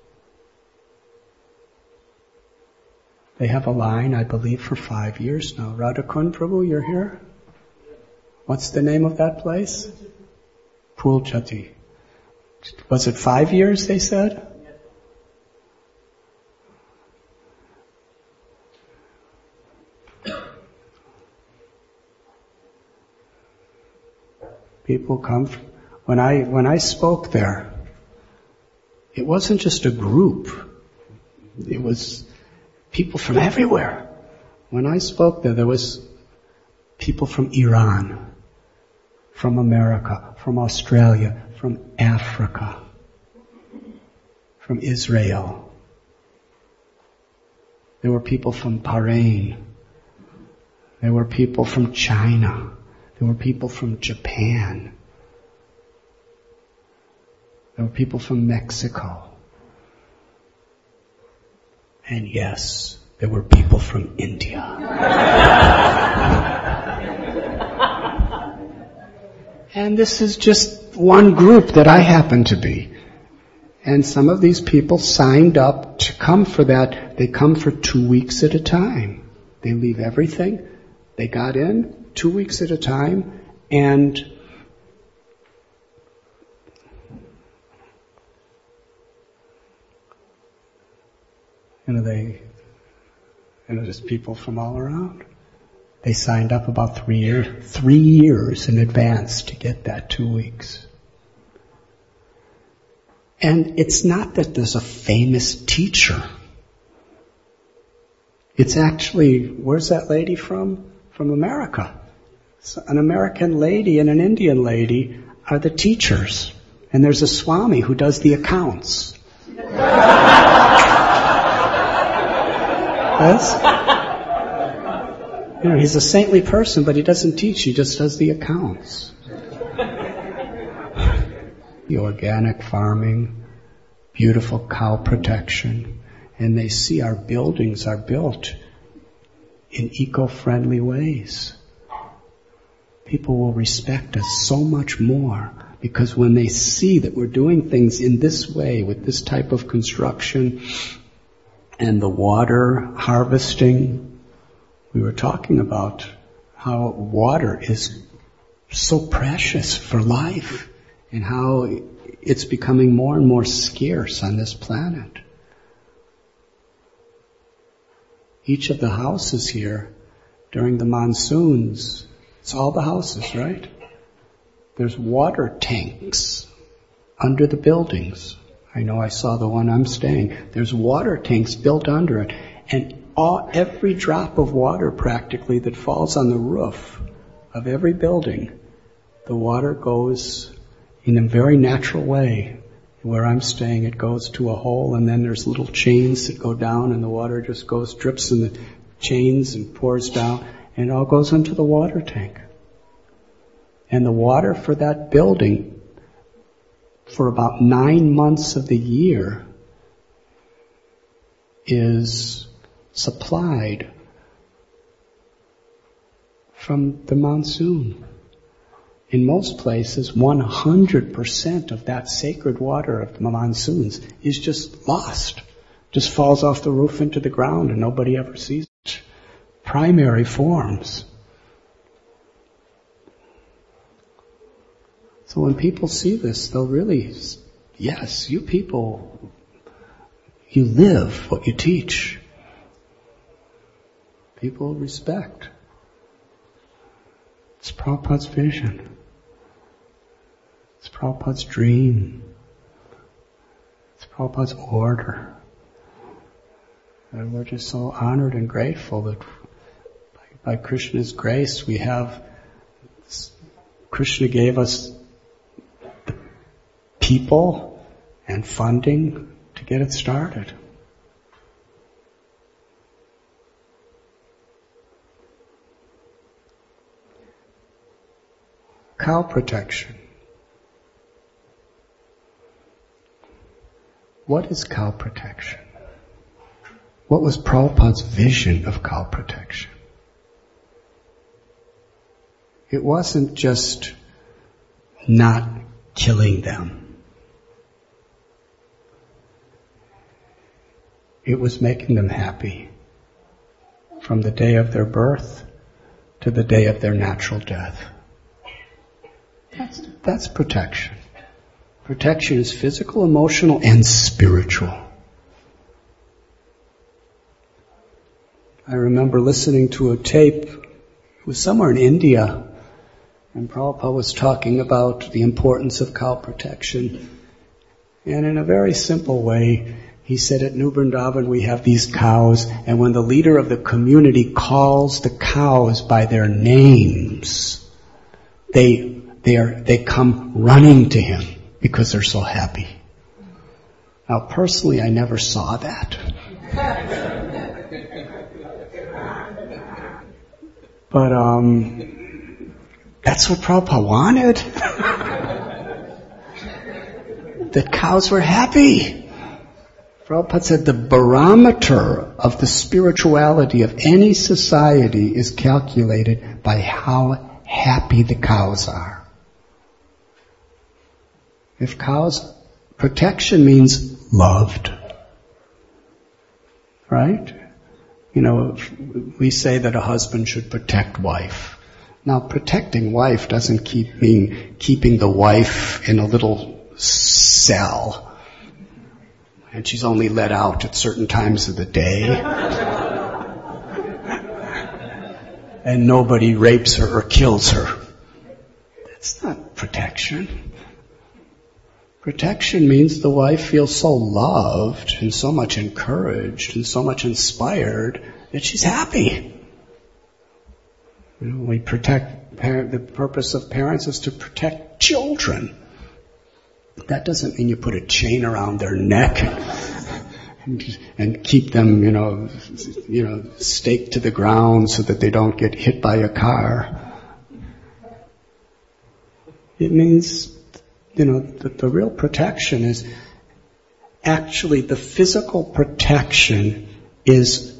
They have a line, I believe, for 5 years now. Radhakund Prabhu, you're here? What's the name of that place? Pulchati. Was it 5 years, they said? People come. When I spoke there, it wasn't just a group. It was people from everywhere. When I spoke there was people from Iran, from America, from Australia, from Africa, from Israel. There were people from Bahrain. There were people from China. There were people from Japan. There were people from Mexico. And yes, there were people from India. And this is just one group that I happen to be. And some of these people signed up to come for that. They come for 2 weeks at a time. They leave everything. They got in 2 weeks at a time, and there's people from all around. They signed up about 3 years in advance to get that 2 weeks. And it's not that there's a famous teacher. It's actually, where's that lady from? From America. So an American lady and an Indian lady are the teachers. And there's a Swami who does the accounts. He's a saintly person, but he doesn't teach, he just does the accounts. The organic farming, beautiful cow protection, and they see our buildings are built in eco-friendly ways. People will respect us so much more because when they see that we're doing things in this way, with this type of construction, and the water harvesting, we were talking about how water is so precious for life and how it's becoming more and more scarce on this planet. Each of the houses here, during the monsoons, it's all the houses, right? There's water tanks under the buildings. I know I saw the one I'm staying. There's water tanks built under it. And every drop of water practically that falls on the roof of every building, the water goes in a very natural way. Where I'm staying, it goes to a hole, and then there's little chains that go down, and the water just drips in the chains and pours down, and it all goes into the water tank. And the water for that building, for about 9 months of the year, is supplied from the monsoon. In most places, 100% of that sacred water of the monsoons is just lost. Just falls off the roof into the ground and nobody ever sees it. Primary forms. So when people see this, they'll really, yes, you people, you live what you teach. People respect. It's Prabhupada's vision. It's Prabhupada's dream. It's Prabhupada's order. And we're just so honored and grateful that by Krishna's grace we have, Krishna gave us the people and funding to get it started. Cow protection. What is cow protection? What was Prabhupada's vision of cow protection? It wasn't just not killing them. It was making them happy from the day of their birth to the day of their natural death. That's protection. Protection is physical, emotional, and spiritual. I remember listening to a tape, it was somewhere in India, and Prabhupada was talking about the importance of cow protection. And in a very simple way, he said at New Vrindavan we have these cows, and when the leader of the community calls the cows by their names, they come running to him because they're so happy. Now personally, I never saw that. But that's what Prabhupada wanted. The cows were happy. Prabhupada said the barometer of the spirituality of any society is calculated by how happy the cows are. If cows, protection means loved. Right? You know, we say that a husband should protect wife. Now, protecting wife doesn't mean keeping the wife in a little cell. And she's only let out at certain times of the day. And nobody rapes her or kills her. That's not protection. Protection means the wife feels so loved and so much encouraged and so much inspired that she's happy. You know, we protect, the purpose of parents is to protect children. That doesn't mean you put a chain around their neck and keep them, staked to the ground so that they don't get hit by a car. It means, that the real protection is actually the physical protection is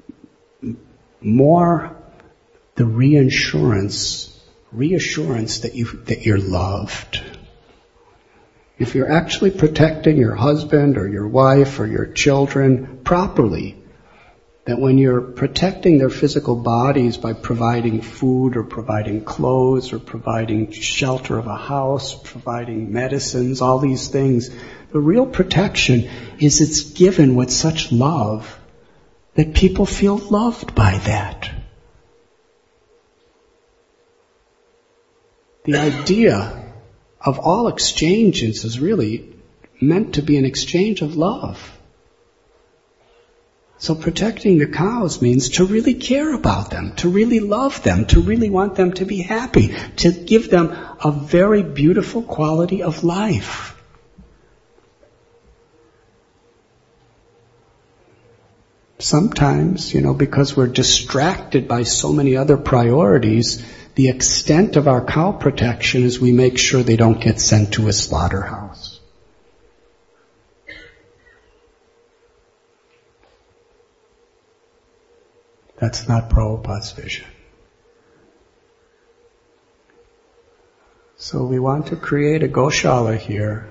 more the reassurance that you're loved. If you're actually protecting your husband or your wife or your children properly, that when you're protecting their physical bodies by providing food or providing clothes or providing shelter of a house, providing medicines, all these things, the real protection is it's given with such love that people feel loved by that. The idea of all exchanges is really meant to be an exchange of love. So protecting the cows means to really care about them, to really love them, to really want them to be happy, to give them a very beautiful quality of life. Sometimes, because we're distracted by so many other priorities, the extent of our cow protection is we make sure they don't get sent to a slaughterhouse. That's not Prabhupada's vision. So we want to create a Goshala here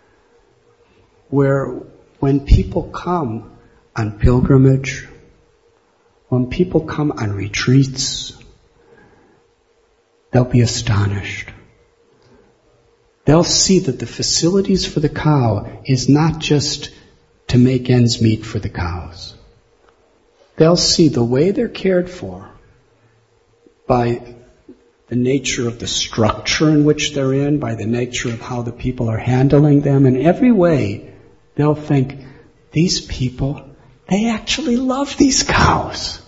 where when people come on pilgrimage, when people come on retreats, they'll be astonished. They'll see that the facilities for the cow is not just to make ends meet for the cows. They'll see the way they're cared for by the nature of the structure in which they're in, by the nature of how the people are handling them. In every way, they'll think, these people, they actually love these cows.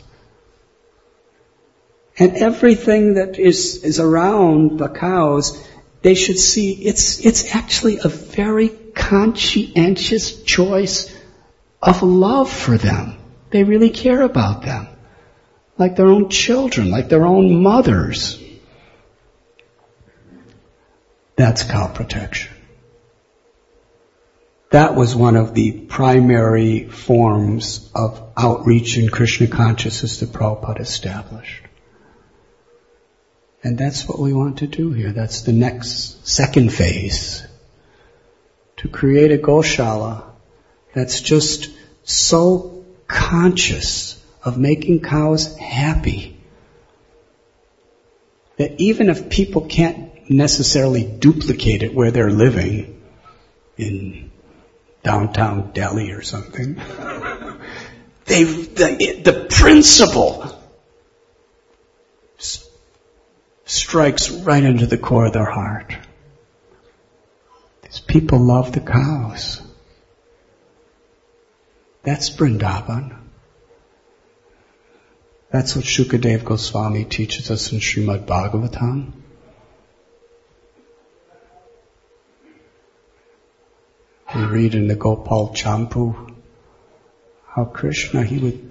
And everything that is around the cows, they should see it's actually a very conscientious choice of love for them. They really care about them, like their own children, like their own mothers. That's cow protection. That was one of the primary forms of outreach in Krishna consciousness that Prabhupada established. And that's what we want to do here. That's the next, second phase. To create a Goshala that's just so conscious of making cows happy that even if people can't necessarily duplicate it where they're living in downtown Delhi or something, the principle strikes right into the core of their heart. These people love the cows. That's Vrindavan. That's what Shukadeva Goswami teaches us in Srimad Bhagavatam. We read in the Gopal Champu how Krishna,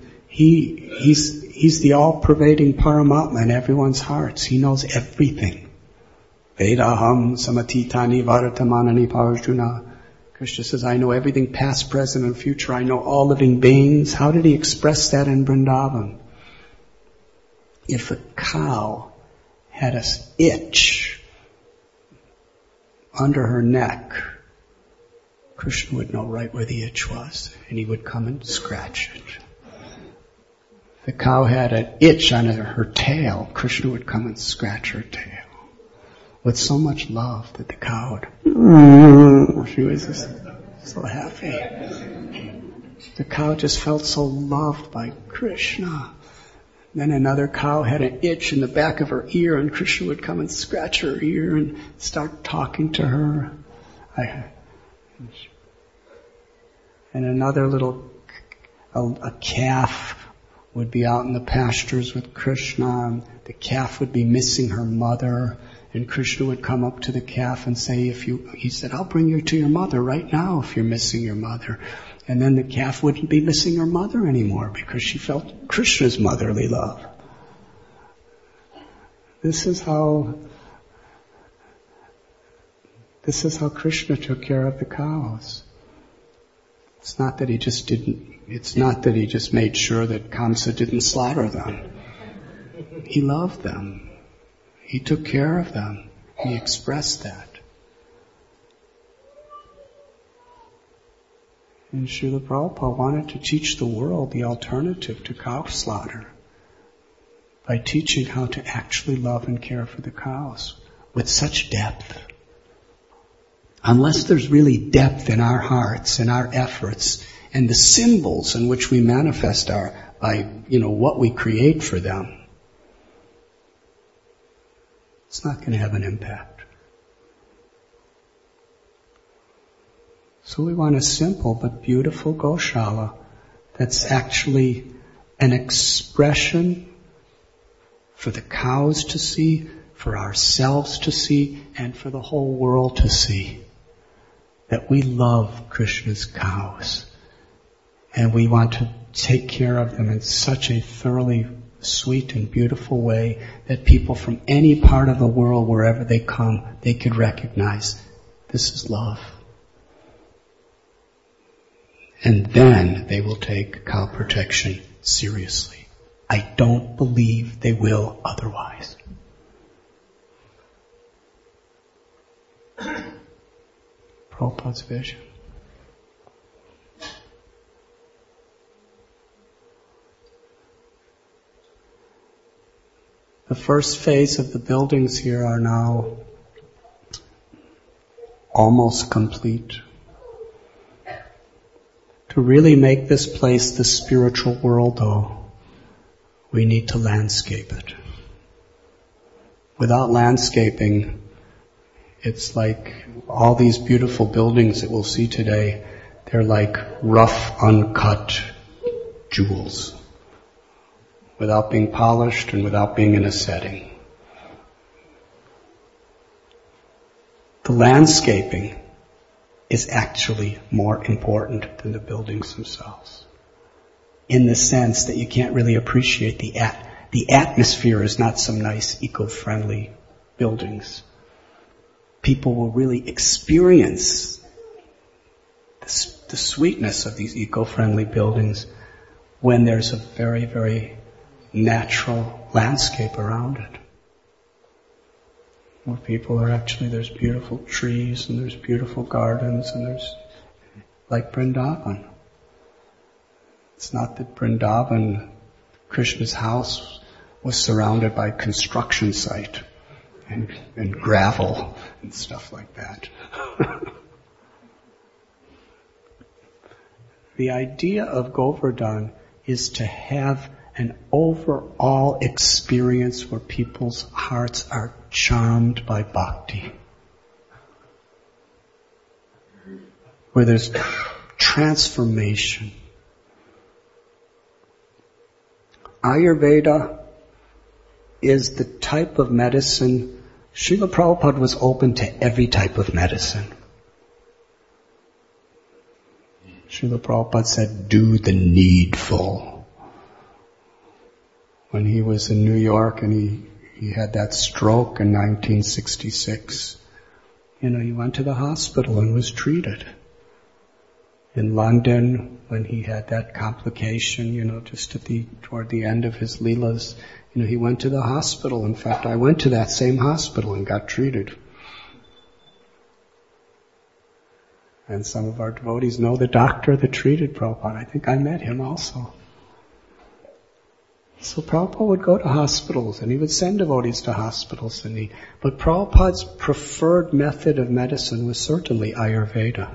he's the all-pervading Paramatma in everyone's hearts. He knows everything. Vedaham samatitani varatamanani parjuna. Krishna says, I know everything past, present, and future. I know all living beings. How did he express that in Vrindavan? If a cow had an itch under her neck, Krishna would know right where the itch was, and he would come and scratch it. If the cow had an itch on her tail, Krishna would come and scratch her tail. With so much love that the cow would, she was just so happy. The cow just felt so loved by Krishna. Then another cow had an itch in the back of her ear, and Krishna would come and scratch her ear and start talking to her. And another a calf would be out in the pastures with Krishna, and the calf would be missing her mother, And Krishna would come up to the calf and say, he said, I'll bring you to your mother right now if you're missing your mother. And then the calf wouldn't be missing her mother anymore because she felt Krishna's motherly love. This is how Krishna took care of the cows. It's not that he just made sure that Kamsa didn't slaughter them. He loved them. He took care of them. He expressed that. And Srila Prabhupada wanted to teach the world the alternative to cow slaughter by teaching how to actually love and care for the cows with such depth. Unless there's really depth in our hearts and our efforts and the symbols in which we manifest what we create for them, it's not going to have an impact. So we want a simple but beautiful Goshala that's actually an expression for the cows to see, for ourselves to see, and for the whole world to see. That we love Krishna's cows. And we want to take care of them in such a thoroughly sweet and beautiful way that people from any part of the world, wherever they come, they could recognize this is love. And then they will take cow protection seriously. I don't believe they will otherwise. Prabhupada's vision. The first phase of the buildings here are now almost complete. To really make this place the spiritual world, though, we need to landscape it. Without landscaping, it's like all these beautiful buildings that we'll see today, they're like rough, uncut jewels. Without being polished and without being in a setting. The landscaping is actually more important than the buildings themselves. In the sense that you can't really appreciate the atmosphere is not some nice eco-friendly buildings. People will really experience the sweetness of these eco-friendly buildings when there's a very, very natural landscape around it. Where people are there's beautiful trees and there's beautiful gardens and there's like Vrindavan. It's not that Vrindavan, Krishna's house, was surrounded by construction site and gravel and stuff like that. The idea of Govardhan is to have an overall experience where people's hearts are charmed by bhakti. Where there's transformation. Ayurveda is the type of medicine. Srila Prabhupada was open to every type of medicine. Srila Prabhupada said, do the needful. When he was in New York and he had that stroke in 1966, he went to the hospital and was treated. In London, when he had that complication, just toward the end of his leelas, he went to the hospital. In fact, I went to that same hospital and got treated. And some of our devotees know the doctor that treated Prabhupada. I think I met him also. So Prabhupada would go to hospitals and he would send devotees to hospitals. But Prabhupada's preferred method of medicine was certainly Ayurveda.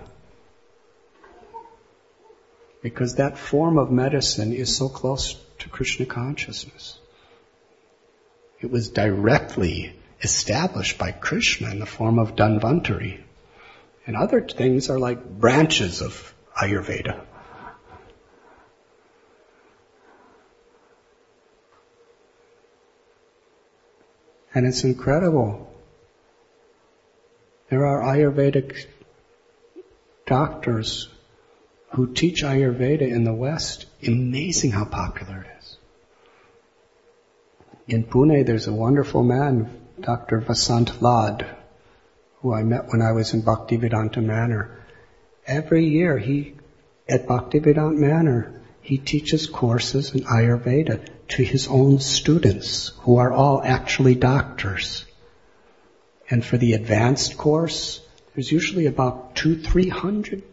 Because that form of medicine is so close to Krishna consciousness. It was directly established by Krishna in the form of Dhanvantari. And other things are like branches of Ayurveda. And it's incredible There are Ayurvedic doctors who teach Ayurveda in the West. Amazing how popular it is. In Pune, there's a wonderful man, Dr. Vasant Lad, who I met when I was in Bhaktivedanta Manor. Every year at Bhaktivedanta Manor, he teaches courses in Ayurveda to his own students, who are all actually doctors. And for the advanced course, there's usually about 200-300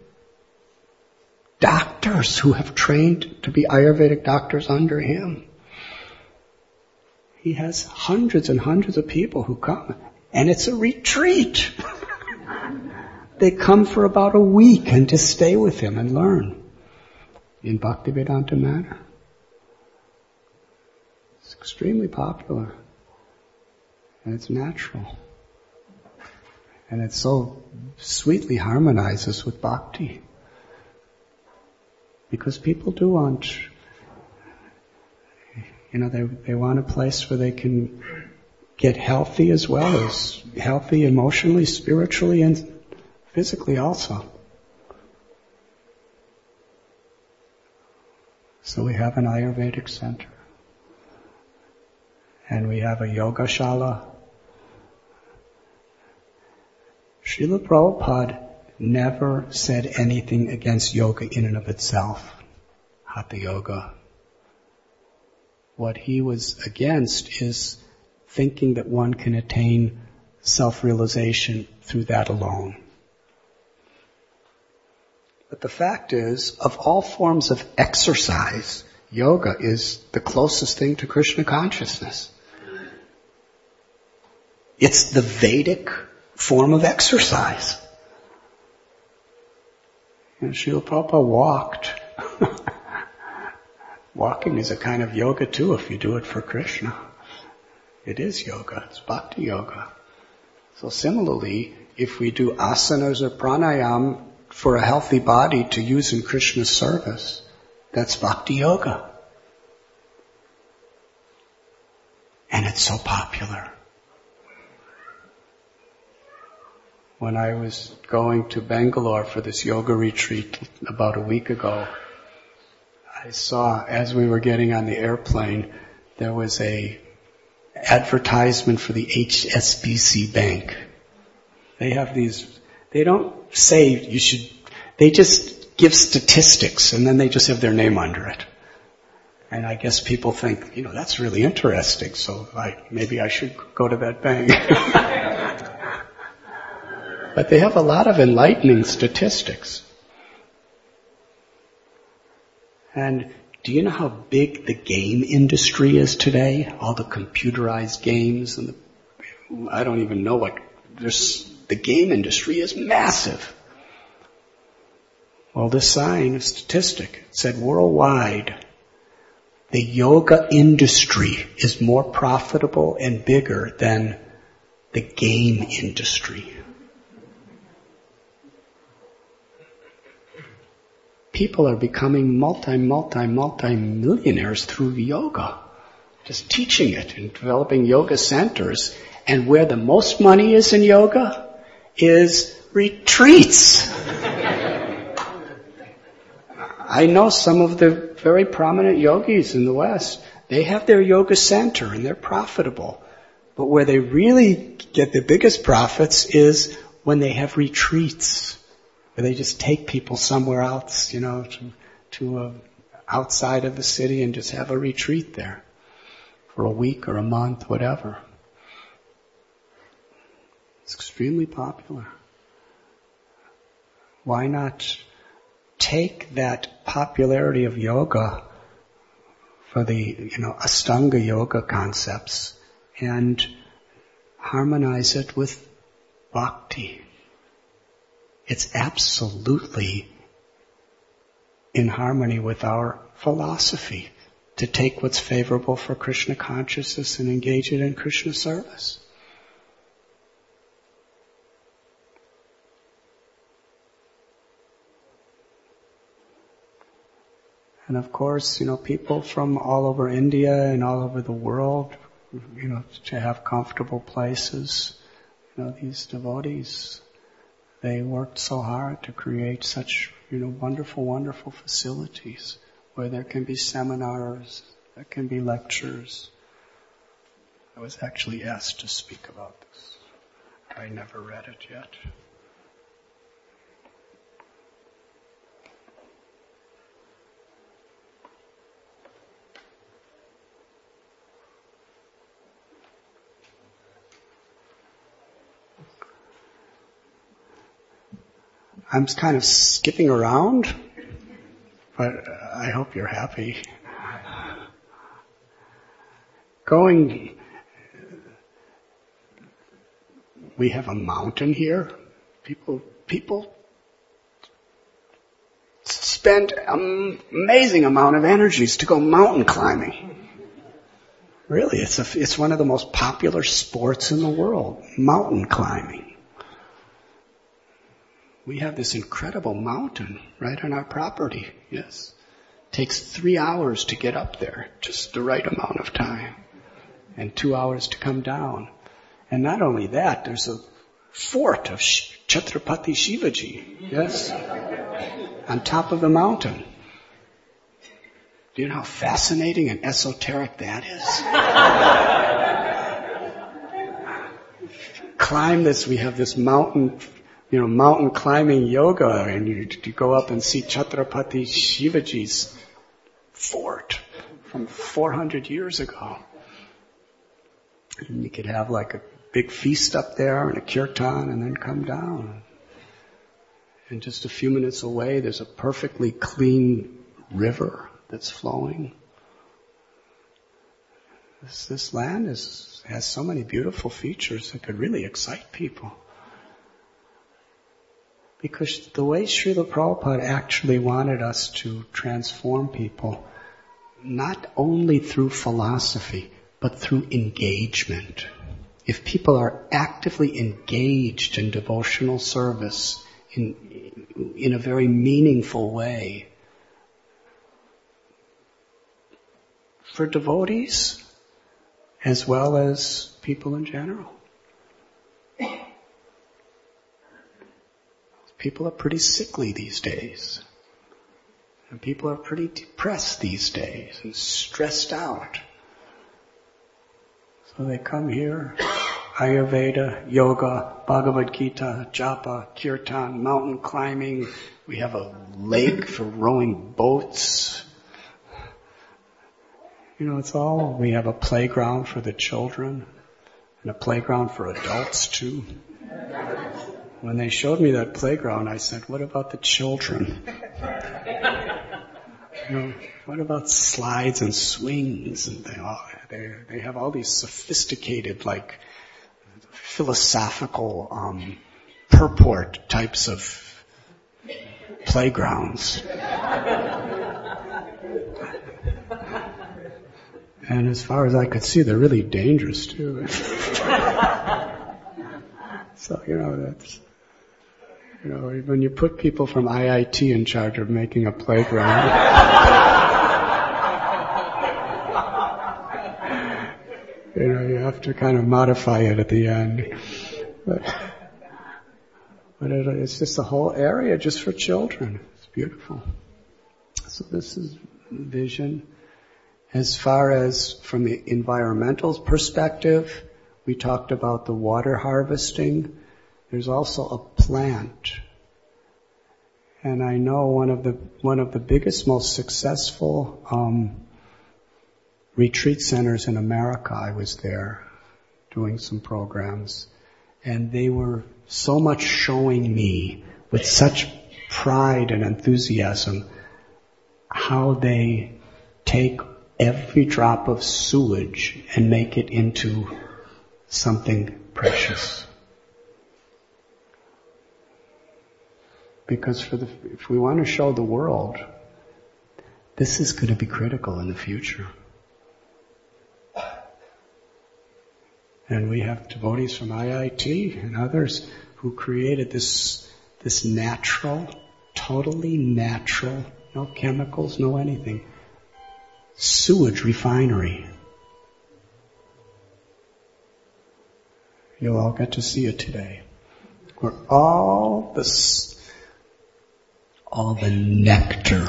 doctors who have trained to be Ayurvedic doctors under him. He has hundreds and hundreds of people who come, and it's a retreat. They come for about a week and just stay with him and learn in Bhaktivedanta Manor. It's extremely popular, and it's natural, and it so sweetly harmonizes with bhakti, because people do want, they want a place where they can get healthy as well as healthy emotionally, spiritually, and physically also. So we have an Ayurvedic center. And we have a yoga shala. Srila Prabhupada never said anything against yoga in and of itself, Hatha Yoga. What he was against is thinking that one can attain self-realization through that alone. But the fact is, of all forms of exercise, yoga is the closest thing to Krishna consciousness. It's the Vedic form of exercise. Srila Prabhupada walked. Walking is a kind of yoga too, if you do it for Krishna. It is yoga. It's bhakti yoga. So similarly, if we do asanas or pranayam for a healthy body to use in Krishna's service, that's bhakti yoga. And it's so popular. When I was going to Bangalore for this yoga retreat about a week ago, I saw, as we were getting on the airplane, there was a advertisement for the HSBC Bank. They have these, they don't say you should, they just give statistics and then they just have their name under it. And I guess people think, that's really interesting, so maybe I should go to that bank. But they have a lot of enlightening statistics. And do you know how big the game industry is today? All the computerized games and I don't even know the game industry is massive. Well, this statistic said worldwide, the yoga industry is more profitable and bigger than the game industry. People are becoming multi-millionaires through yoga. Just teaching it and developing yoga centers. And where the most money is in yoga is retreats. I know some of the very prominent yogis in the West. They have their yoga center and they're profitable. But where they really get the biggest profits is when they have retreats. Where they just take people somewhere else, to outside of the city and just have a retreat there for a week or a month, whatever. It's extremely popular. Why not take that popularity of yoga for the, Ashtanga yoga concepts and harmonize it with bhakti? It's absolutely in harmony with our philosophy to take what's favorable for Krishna consciousness and engage it in Krishna service. And of course, people from all over India and all over the world, to have comfortable places, these devotees They worked so hard to create such, wonderful, wonderful facilities where there can be seminars, there can be lectures. I was actually asked to speak about this. I never read it yet. I'm kind of skipping around, but I hope you're happy. We have a mountain here. People spend an amazing amount of energies to go mountain climbing. Really, it's one of the most popular sports in the world, mountain climbing. We have this incredible mountain right on our property, yes. Takes 3 hours to get up there, just the right amount of time. And 2 hours to come down. And not only that, there's a fort of Chhatrapati Shivaji, yes, on top of the mountain. Do you know how fascinating and esoteric that is? Climb this, we have this mountain, mountain climbing yoga, and you go up and see Chhatrapati Shivaji's fort from 400 years ago. And you could have like a big feast up there and a kirtan and then come down. And just a few minutes away, there's a perfectly clean river that's flowing. This land has so many beautiful features that could really excite people. Because the way Srila Prabhupada actually wanted us to transform people, not only through philosophy, but through engagement. If people are actively engaged in devotional service in a very meaningful way, for devotees as well as people in general. People are pretty sickly these days. And people are pretty depressed these days and stressed out. So they come here, Ayurveda, yoga, Bhagavad Gita, japa, kirtan, mountain climbing. We have a lake for rowing boats. We have a playground for the children and a playground for adults too. When they showed me that playground, I said, what about the children? What about slides and swings? And they have all these sophisticated, like, philosophical purport types of playgrounds. And as far as I could see, they're really dangerous too. So, that's... when you put people from IIT in charge of making a playground, you have to kind of modify it at the end. But it's just a whole area just for children. It's beautiful. So this is vision. As far as from the environmental perspective, we talked about the water harvesting. There's also a plant. And I know one of the biggest, most successful retreat centers in America. I was there doing some programs, and they were so much showing me with such pride and enthusiasm how they take every drop of sewage and make it into something precious. Because if we want to show the world, this is going to be critical in the future. And we have devotees from IIT and others who created this natural, totally natural, no chemicals, no anything, sewage refinery. You'll all get to see it today. where all the nectar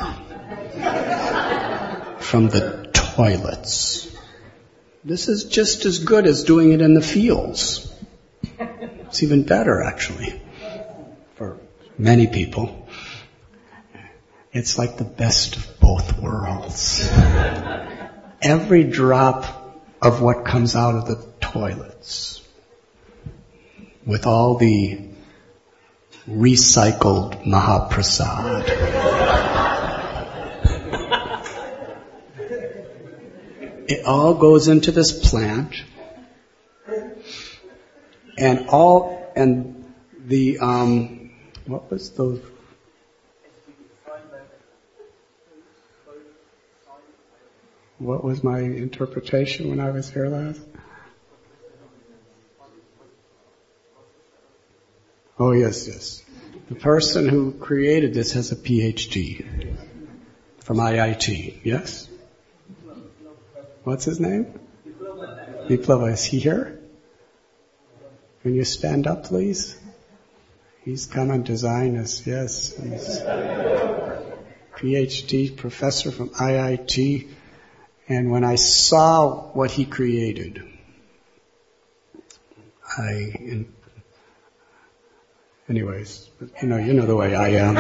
from the toilets. This is just as good as doing it in the fields. It's even better, actually, for many people. It's like the best of both worlds. Every drop of what comes out of the toilets, with all the recycled Mahaprasad, it all goes into this plant, and the what was the what was my interpretation when I was here last? Oh yes. The person who created this has a PhD from IIT. Yes. What's his name? Viplava. Is he here? Can you stand up, please? He's come and designed us. Yes. He's PhD professor from IIT. And when I saw what he created, anyways, you know the way I am.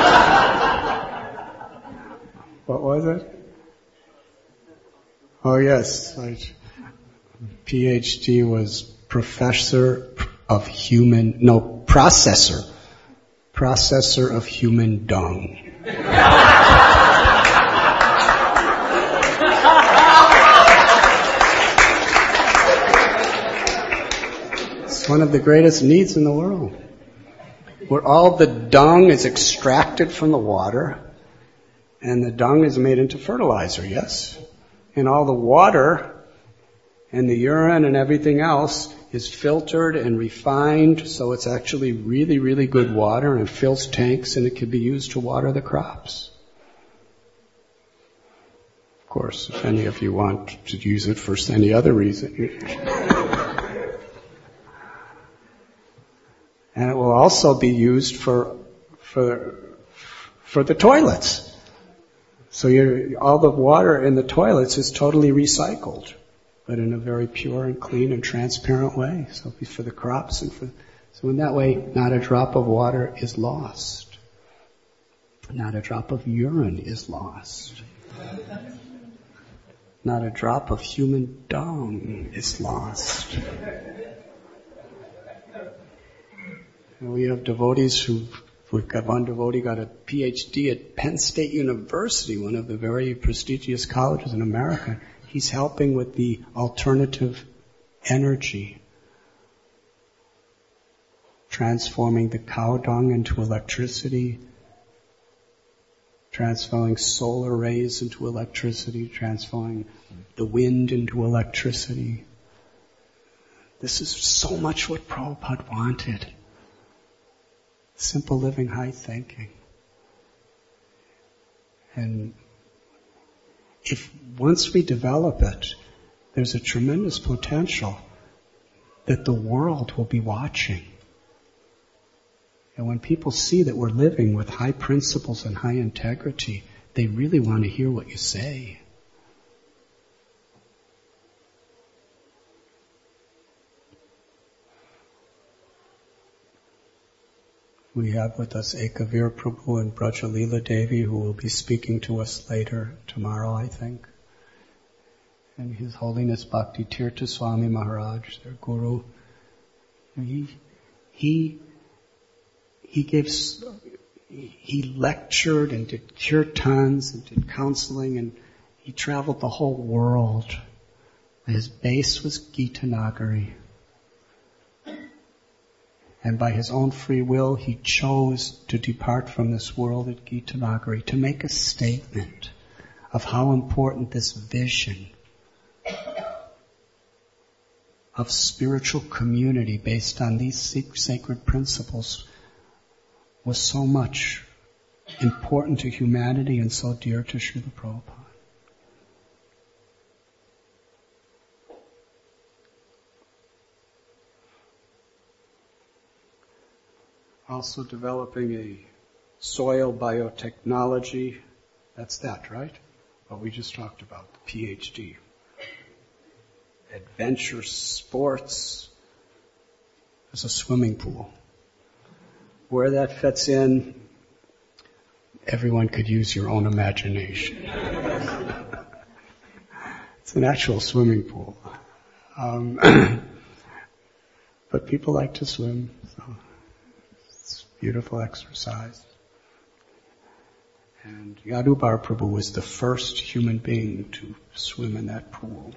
What was it? Oh yes, PhD was processor of human dung. It's one of the greatest needs in the world, where all the dung is extracted from the water, and the dung is made into fertilizer, yes? And all the water and the urine and everything else is filtered and refined, so it's actually really, really good water, and it fills tanks, and it can be used to water the crops. Of course, if any of you want to use it for any other reason. And it will also be used for the toilets. So all the water in the toilets is totally recycled, but in a very pure and clean and transparent way. So it'll be for the crops so in that way, not a drop of water is lost. Not a drop of urine is lost. Not a drop of human dung is lost. And we have devotees we've got one devotee got a PhD at Penn State University, one of the very prestigious colleges in America. He's helping with the alternative energy, transforming the cow dung into electricity, transforming solar rays into electricity, transforming the wind into electricity. This is so much what Prabhupada wanted. Simple living, high thinking. And once we develop it, there's a tremendous potential that the world will be watching. And when people see that we're living with high principles and high integrity, they really want to hear what you say. We have with us Ekavir Prabhu and Brajalila Devi, who will be speaking to us later, tomorrow, I think. And His Holiness Bhakti Tirtha Swami Maharaj, their guru. He lectured and did kirtans and did counseling, and he traveled the whole world. His base was Gita Nagari. And by his own free will, he chose to depart from this world at Gita Nagari to make a statement of how important this vision of spiritual community based on these sacred principles was so much important to humanity and so dear to Srila Prabhupada. also developing a soil biotechnology. That's that, right? What we just talked about, the PhD. Adventure sports. There's a swimming pool. Where that fits in, everyone could use your own imagination. It's an actual swimming pool. But people like to swim, so it's beautiful exercise. And Yadu-Bar Prabhu was the first human being to swim in that pool.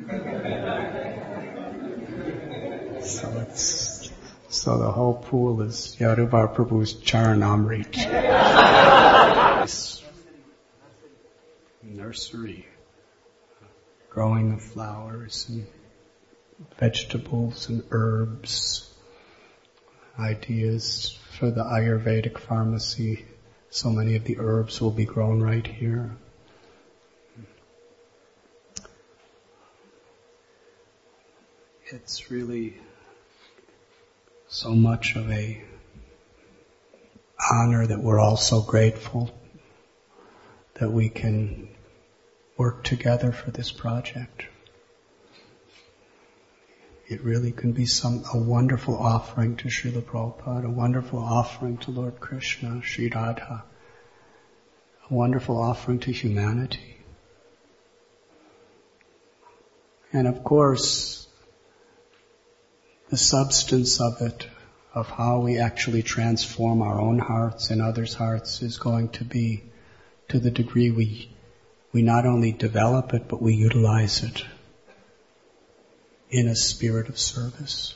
So the whole pool is Yadu-Bar Prabhu's Charanamrit. Nursery. Growing of flowers and vegetables and herbs. Ideas for the Ayurvedic pharmacy. So many of the herbs will be grown right here. It's really so much of a honor that we're all so grateful that we can work together for this project. It really can be a wonderful offering to Srila Prabhupada, a wonderful offering to Lord Krishna, Sri Radha, a wonderful offering to humanity. And of course, the substance of it, of how we actually transform our own hearts and others' hearts, is going to be to the degree we not only develop it, but we utilize it in a spirit of service.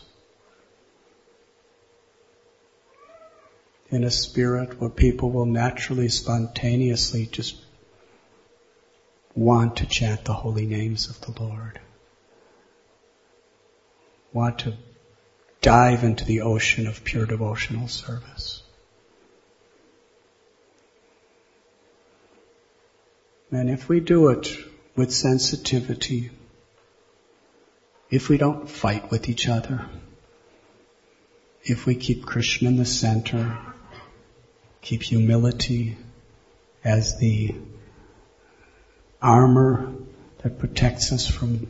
In a spirit where people will naturally, spontaneously just want to chant the holy names of the Lord. Want to dive into the ocean of pure devotional service. And if we do it with sensitivity, if we don't fight with each other, if we keep Krishna in the center, keep humility as the armor that protects us from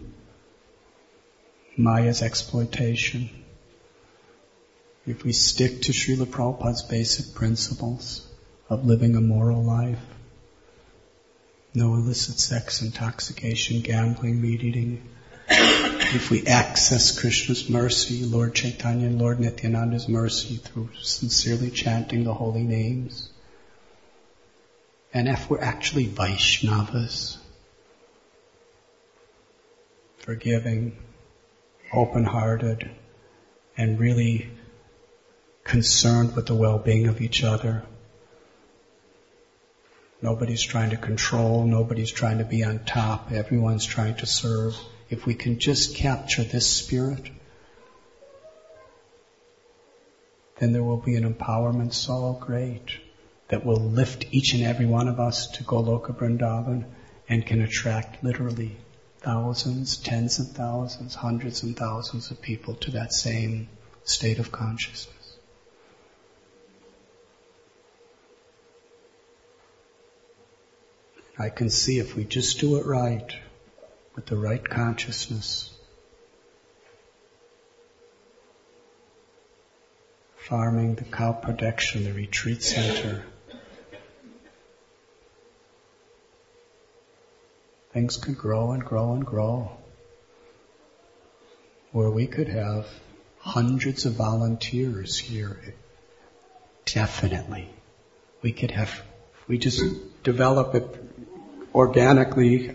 Maya's exploitation, if we stick to Srila Prabhupada's basic principles of living a moral life, no illicit sex, intoxication, gambling, meat eating, if we access Krishna's mercy, Lord Chaitanya and Lord Nityananda's mercy through sincerely chanting the holy names, and if we're actually Vaishnavas, forgiving, open-hearted, and really concerned with the well-being of each other. Nobody's trying to control, nobody's trying to be on top, everyone's trying to serve. If we can just capture this spirit, then there will be an empowerment so great that will lift each and every one of us to Goloka Vrindavan and can attract literally thousands, tens of thousands, hundreds and thousands of people to that same state of consciousness. I can see if we just do it right, with the right consciousness, farming, the cow protection, the retreat center, things could grow and grow and grow, where we could have hundreds of volunteers here. Definitely. We could have, if we just develop it organically,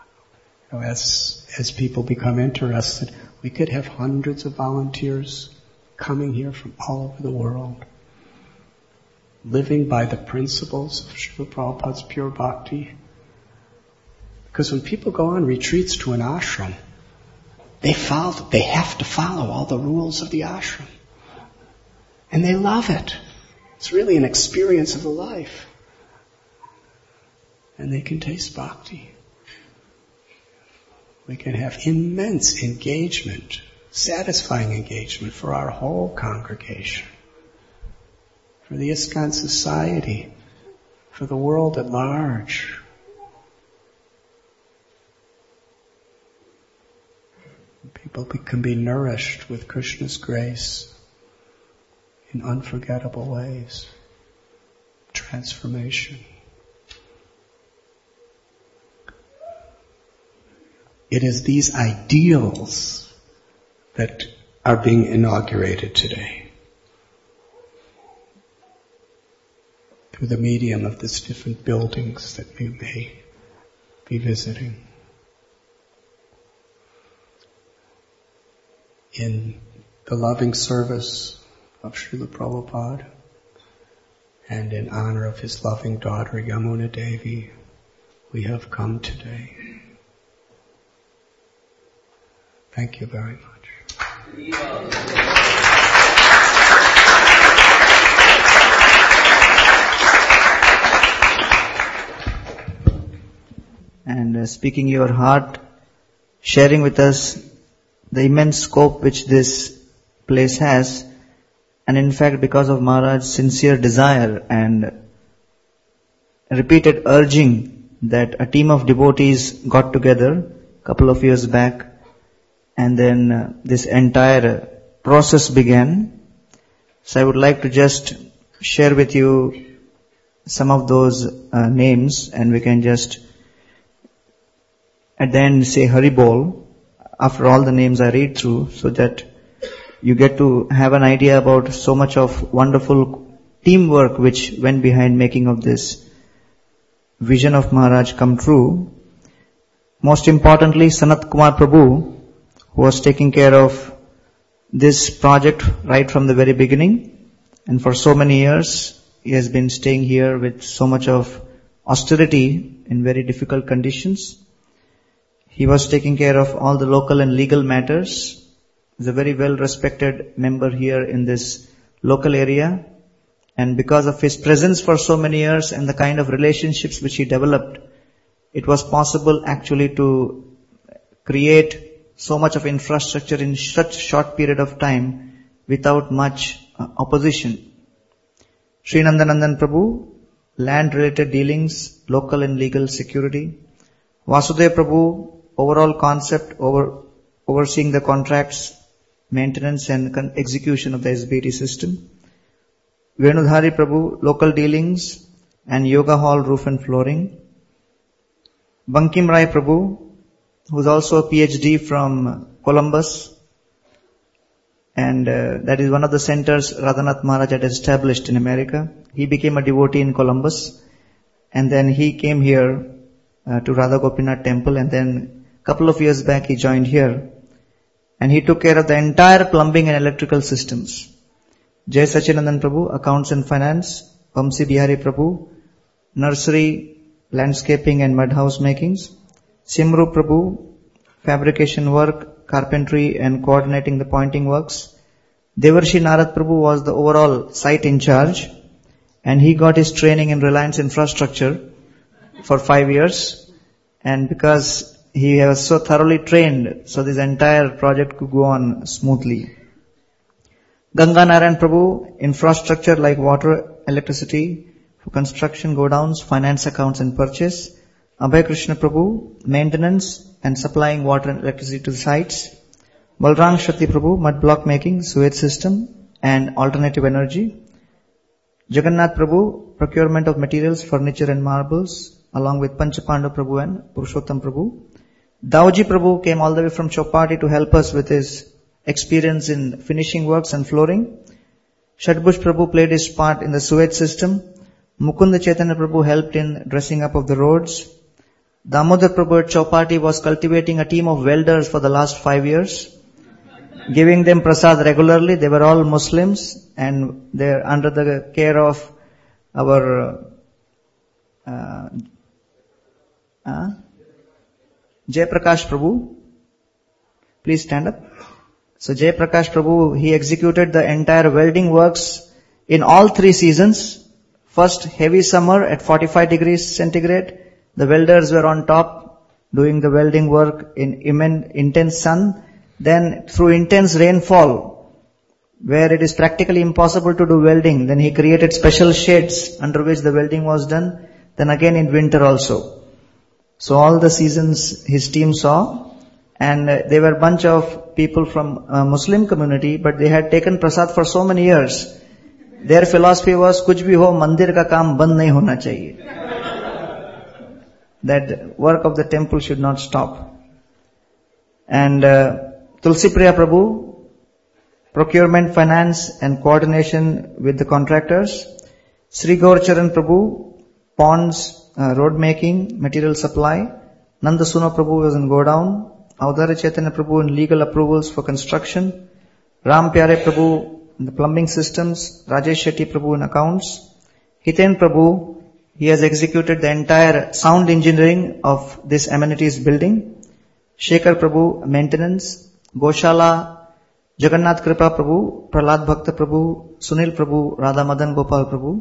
as people become interested, we could have hundreds of volunteers coming here from all over the world, living by the principles of Srila Prabhupada's pure bhakti. Because when people go on retreats to an ashram, they have to follow all the rules of the ashram. And they love it. It's really an experience of the life. And they can taste bhakti. We can have immense engagement, satisfying engagement for our whole congregation. for the ISKCON society, for the world at large. People can be nourished with Krishna's grace in unforgettable ways. Transformation. It is these ideals that are being inaugurated today through the medium of these different buildings that you may be visiting. In the loving service of Srila Prabhupada and in honor of his loving daughter Yamuna Devi, we have come today. Thank you very much. And speaking your heart, sharing with us the immense scope which this place has, and in fact because of Maharaj's sincere desire and repeated urging that a team of devotees got together a couple of years back, and then this entire process began. So I would like to just share with you some of those names, and we can just at the end say Hari Bol after all the names I read through, so that you get to have an idea about so much of wonderful teamwork which went behind making of this vision of Maharaj come true. Most importantly, Sanat Kumar Prabhu, who was taking care of this project right from the very beginning, and for so many years he has been staying here with so much of austerity in very difficult conditions. He was taking care of all the local and legal matters. He's a very well respected member here in this local area, and because of his presence for so many years and the kind of relationships which he developed, it was possible actually to create so much of infrastructure in such short period of time without much opposition. Sri Nandanandan Prabhu, land related dealings, local and legal security. Vasudev Prabhu, overall concept overseeing the contracts, maintenance and execution of the SBT system. Venudhari Prabhu, local dealings and yoga hall roof and flooring. Bankim Rai Prabhu, who is also a PhD from Columbus, and that is one of the centers Radhanath Maharaj had established in America. He became a devotee in Columbus, and then he came here to Radha Gopinath temple, and then a couple of years back he joined here, and he took care of the entire plumbing and electrical systems. Jai Sachinandan Prabhu, accounts and finance. Vamsi Bihari Prabhu, nursery, landscaping and mud house makings. Simru Prabhu, fabrication work, carpentry and coordinating the pointing works. Devarshi Narad Prabhu was the overall site in charge, and he got his training in Reliance Infrastructure for 5 years, and because he was so thoroughly trained, so this entire project could go on smoothly. Ganga Narayan Prabhu, infrastructure like water, electricity, for construction, godowns, finance, accounts and purchase. Abhay Krishna Prabhu, maintenance and supplying water and electricity to the sites. Balram Shakti Prabhu, mud block making, sewage system and alternative energy. Jagannath Prabhu, procurement of materials, furniture and marbles, along with Panchapandav Prabhu and Purushottam Prabhu. Dauji Prabhu came all the way from Chopati to help us with his experience in finishing works and flooring. Shadbush Prabhu played his part in the sewage system. Mukunda Chaitanya Prabhu helped in dressing up of the roads. Damodar Prabhu at Chopati was cultivating a team of welders for the last 5 years, giving them prasad regularly. They were all Muslims, and they're under the care of our Jai Prakash Prabhu. Please stand up. So Jai Prakash Prabhu, he executed the entire welding works in all 3 seasons. First, heavy summer at 45 degrees centigrade. The welders were on top doing the welding work in intense sun. Then through intense rainfall, where it is practically impossible to do welding, then he created special shades under which the welding was done. Then again in winter also. So all the seasons his team saw, and they were a bunch of people from Muslim community, but they had taken prasad for so many years. Their philosophy was, kuch bhi ho, mandir ka kaam band nahi hona chahiye. That work of the temple should not stop. And Tulsi Priya Prabhu, procurement, finance and coordination with the contractors. Sri Gaur Charan Prabhu, ponds, road making, material supply. Nanda Suna Prabhu was in Godown. Avdara Chaitanya Prabhu in legal approvals for construction. Ram Pyare Prabhu in the plumbing systems. Rajesh Shetty Prabhu in accounts. Hiten Prabhu, he has executed the entire sound engineering of this amenities building. Shekhar Prabhu, maintenance. Goshala, Jagannath Kripa Prabhu, Prahlad Bhakta Prabhu, Sunil Prabhu, Radha Madan Gopal Prabhu.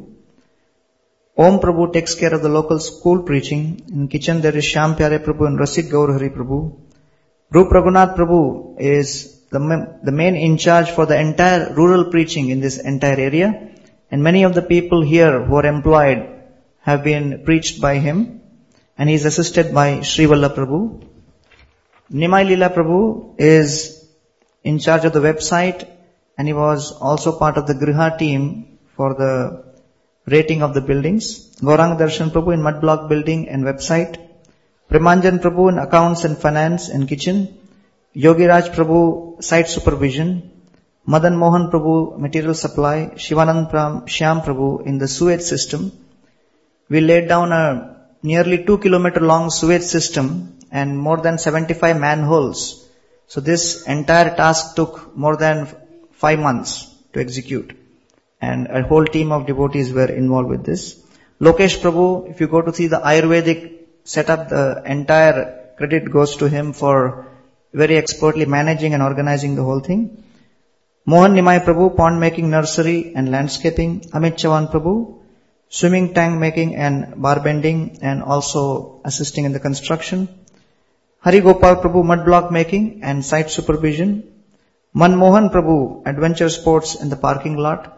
Om Prabhu takes care of the local school preaching. In kitchen there is Shyam Pyare Prabhu and Rasid Gaur Hari Prabhu. Rup Raghunath Prabhu is the main in charge for the entire rural preaching in this entire area. And many of the people here who are employed have been preached by him. And he is assisted by Sri Vallabh Prabhu. Nimai Leela Prabhu is in charge of the website, and he was also part of the Griha team for the rating of the buildings. Gaurang Darshan Prabhu in mud block building and website. Premanjan Prabhu in accounts and finance and kitchen. Yogi Raj Prabhu site supervision. Madan Mohan Prabhu material supply. Shivanand Shyam Prabhu in the sewage system. We laid down a nearly 2 kilometer long sewage system and more than 75 manholes. So this entire task took more than 5 months to execute. And a whole team of devotees were involved with this. Lokesh Prabhu, if you go to see the Ayurvedic setup, the entire credit goes to him for very expertly managing and organizing the whole thing. Mohan Nimai Prabhu, pond making, nursery and landscaping. Amit Chavan Prabhu, swimming tank making and bar bending and also assisting in the construction. Hari Gopal Prabhu, mud block making and site supervision. Manmohan Prabhu, adventure sports in the parking lot.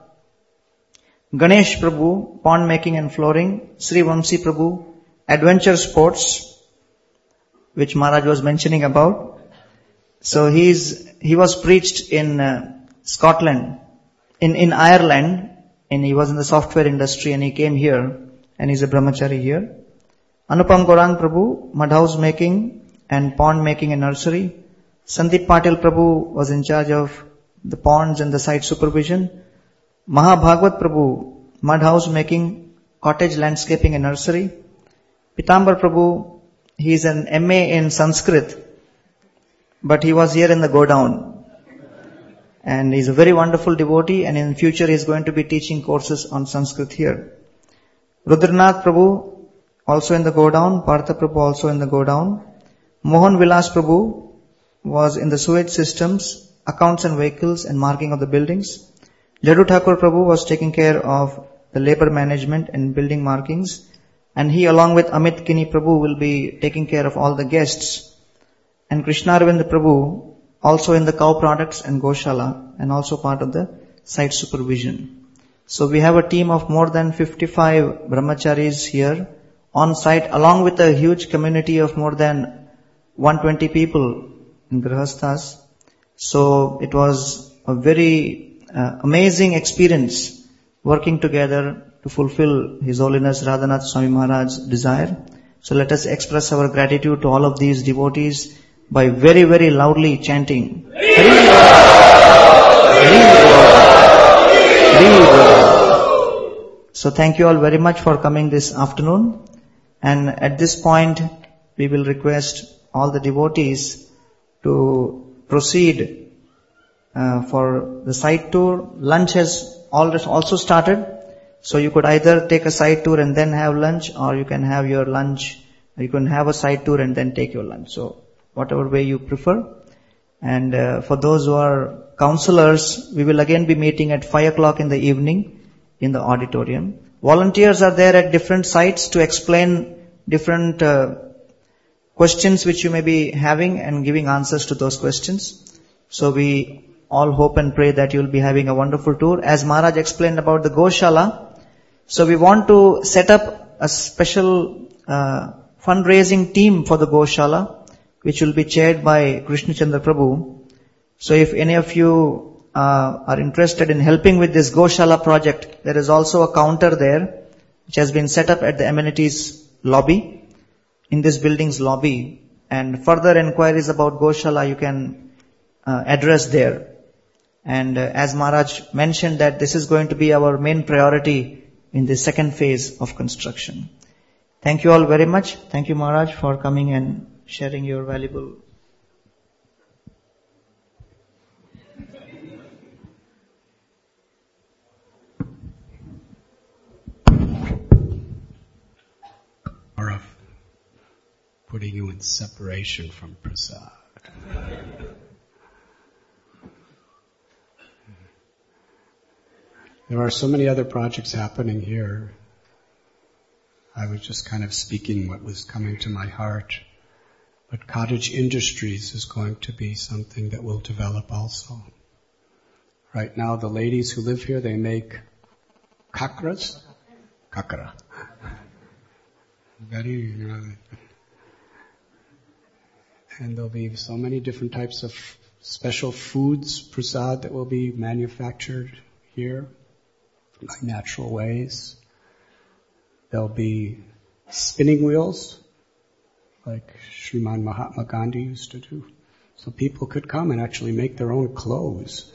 Ganesh Prabhu, pond making and flooring. Sri Vamsi Prabhu, adventure sports, which Maharaj was mentioning about. So he was preached in Scotland, in Ireland, and he was in the software industry, and he came here, and he's a brahmachari here. Anupam Gaurang Prabhu, mud house making and pond making and nursery. Sandeep Patil Prabhu was in charge of the ponds and the site supervision. Mahabhagwat Prabhu, mud house making, cottage landscaping and nursery. Pitambar Prabhu, he is an MA in Sanskrit, but he was here in the Godown. And he's a very wonderful devotee, and in future he is going to be teaching courses on Sanskrit here. Rudranath Prabhu, also in the Godown. Partha Prabhu, also in the Godown. Mohan Vilas Prabhu was in the sewage systems, accounts and vehicles and marking of the buildings. Jadu Thakur Prabhu was taking care of the labor management and building markings. And he, along with Amit Kini Prabhu, will be taking care of all the guests. And Krishna Arvind Prabhu, also in the cow products and Goshala, and also part of the site supervision. So we have a team of more than 55 brahmacharis here on site, along with a huge community of more than 120 people in Grihasthas. So it was a very amazing experience working together to fulfill His Holiness Radhanath Swami Maharaj's desire. So let us express our gratitude to all of these devotees by very, very loudly chanting. So thank you all very much for coming this afternoon. And at this point, we will request all the devotees to proceed for the site tour. Lunch has also started. So you could either take a site tour and then have lunch, or you can have your lunch. You can have a site tour and then take your lunch. So whatever way you prefer. And for those who are counselors, we will again be meeting at 5 o'clock in the evening in the auditorium. Volunteers are there at different sites to explain different questions which you may be having and giving answers to those questions. So we all hope and pray that you'll be having a wonderful tour. As Maharaj explained about the Goshala, so we want to set up a special fundraising team for the Goshala, which will be chaired by Krishna Chandra Prabhu. So if any of you are interested in helping with this Goshala project, there is also a counter there, which has been set up at the amenities lobby, in this building's lobby. And further inquiries about Goshala you can address there. And as Maharaj mentioned that this is going to be our main priority in the second phase of construction. Thank you all very much. Thank you, Maharaj, for coming and sharing your valuable. Or of putting you in separation from prasad. There are so many other projects happening here. I was just kind of speaking what was coming to my heart. But cottage industries is going to be something that will develop also. Right now, the ladies who live here, they make kakras. And there'll be so many different types of special foods, prasad, that will be manufactured here by natural ways. There'll be spinning wheels, like Sriman Mahatma Gandhi used to do. So people could come and actually make their own clothes.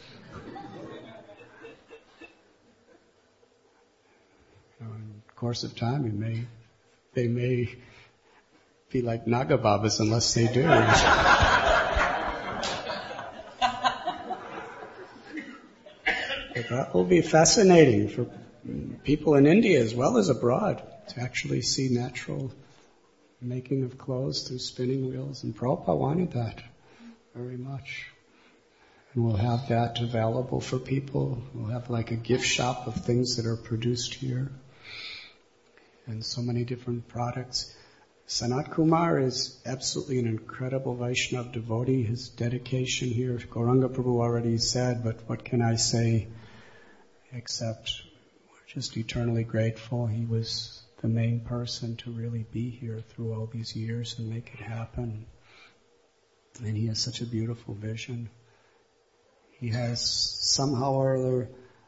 In the course of time, they may be like Naga Babas unless they do. But that will be fascinating for people in India as well as abroad to actually see natural making of clothes through spinning wheels. And Prabhupada wanted that very much. And we'll have that available for people. We'll have like a gift shop of things that are produced here. And so many different products. Sanat Kumar is absolutely an incredible Vaishnava devotee. His dedication here, Gauranga Prabhu already said, but what can I say except we're just eternally grateful. He was the main person to really be here through all these years and make it happen. And he has such a beautiful vision. He has somehow or other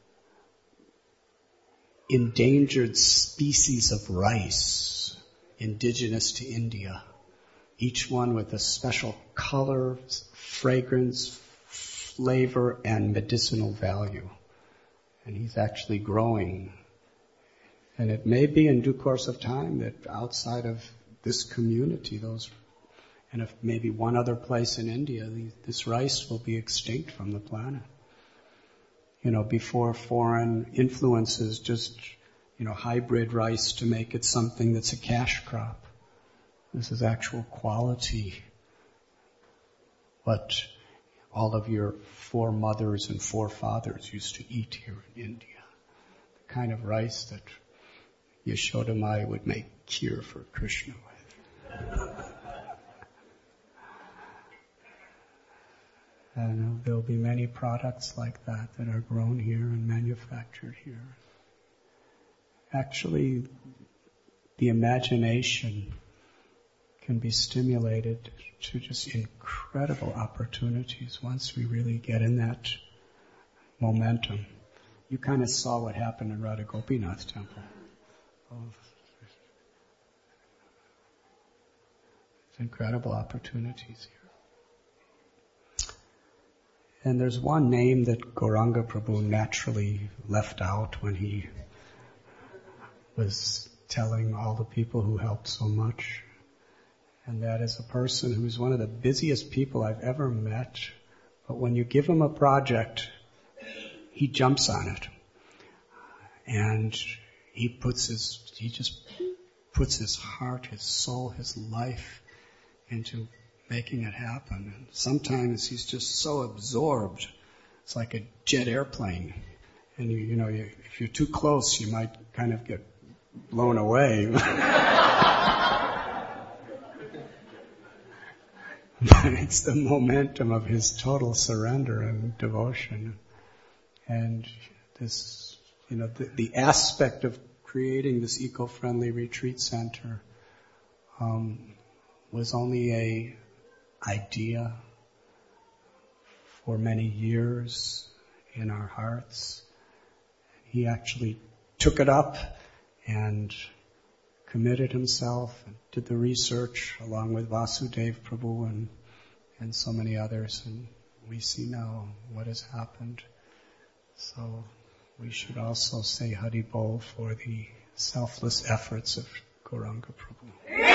endangered species of rice, indigenous to India, each one with a special color, fragrance, flavor, and medicinal value. And he's actually growing. And it may be in due course of time that outside of this community, and if maybe one other place in India, this rice will be extinct from the planet. Before foreign influences just, hybrid rice to make it something that's a cash crop. This is actual quality. What all of your foremothers and forefathers used to eat here in India. The kind of rice that Yashoda Maya would make kheer for Krishna with. And there'll be many products like that are grown here and manufactured here. Actually, the imagination can be stimulated to just incredible opportunities once we really get in that momentum. You kind of saw what happened in Radha Gopinath temple. It's incredible opportunities here. And there's one name that Gauranga Prabhu naturally left out when he was telling all the people who helped so much. And that is a person who's one of the busiest people I've ever met. But when you give him a project, he jumps on it. And he just puts his heart, his soul, his life into making it happen. And sometimes he's just so absorbed. It's like a jet airplane. And if you're too close, you might kind of get blown away. but it's the momentum of his total surrender and devotion. And this, the aspect of creating this eco-friendly retreat center was only a idea for many years in our hearts. He actually took it up and committed himself and did the research along with Vasudev Prabhu and so many others, and we see now what has happened. So we should also say Hari Bol for the selfless efforts of Gauranga Prabhu.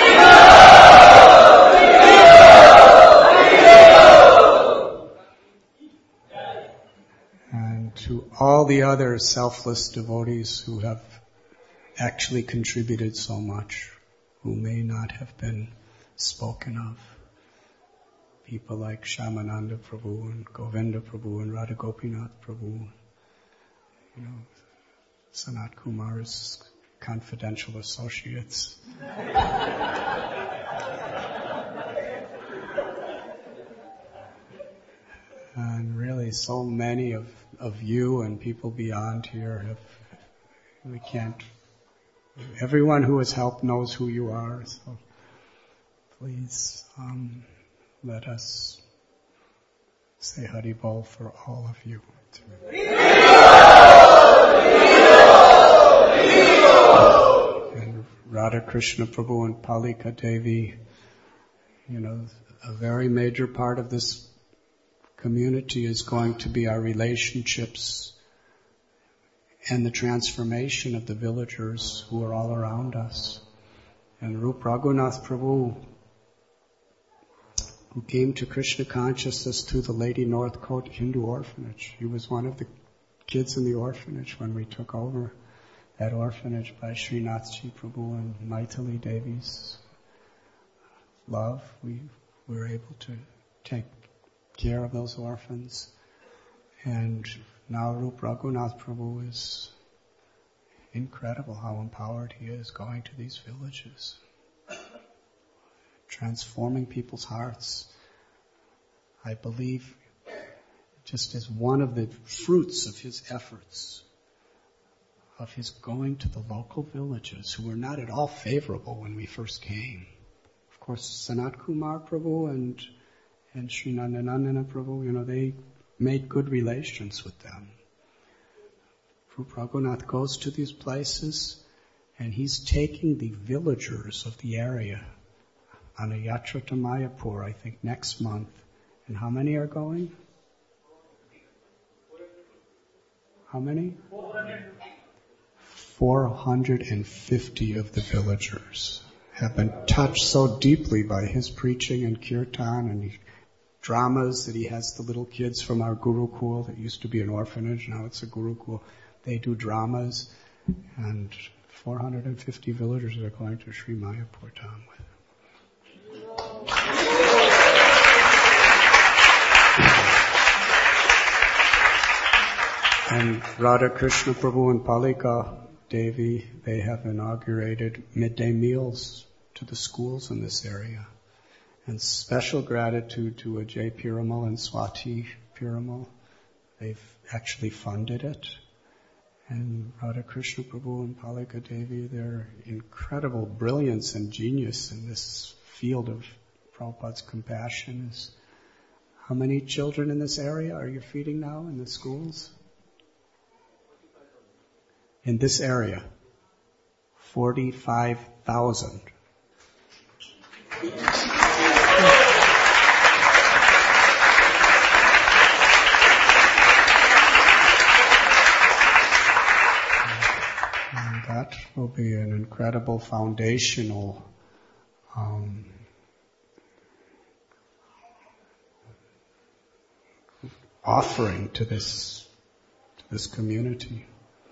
And to all the other selfless devotees who have actually contributed so much, who may not have been spoken of. People like Shyamananda Prabhu and Govinda Prabhu and Radha Gopinath Prabhu, Sanat Kumar's confidential associates. And really so many of you and people beyond here everyone who has helped knows who you are, so please let us say Hari Bol for all of you. And Radha Krishna Prabhu and Palika Devi, a very major part of this community is going to be our relationships and the transformation of the villagers who are all around us. And Rup Raghunath Prabhu, who came to Krishna consciousness through the Lady Northcote Hindu Orphanage. He was one of the kids in the orphanage when we took over that orphanage by Srinathji Prabhu and Maithili Devi's love. We were able to take care of those orphans. And now Rup Raghunath Prabhu is incredible how empowered he is going to these villages, transforming people's hearts. I believe just as one of the fruits of his efforts, of his going to the local villages who were not at all favorable when we first came. Of course, Sanat Kumar Prabhu and Sri Nandanandana Prabhu, they made good relations with them. Rup Raghunath goes to these places and he's taking the villagers of the area on a yatra to Mayapur, I think next month. And how many are going? How many? 450 of the villagers have been touched so deeply by his preaching and kirtan and dramas that he has the little kids from our Gurukul that used to be an orphanage, now it's a Gurukul. They do dramas, and 450 villagers are going to Sri Mayapur Dham with him. And Radha Krishna Prabhu and Palika Devi, they have inaugurated midday meals to the schools in this area. And special gratitude to Ajay Piramal and Swati Piramal. They've actually funded it. And Radha Krishna Prabhu and Palika Devi, their incredible brilliance and genius in this field of Prabhupada's compassion is... How many children in this area are you feeding now in the schools? In this area, 45,000. And that will be an incredible foundational offering to this community.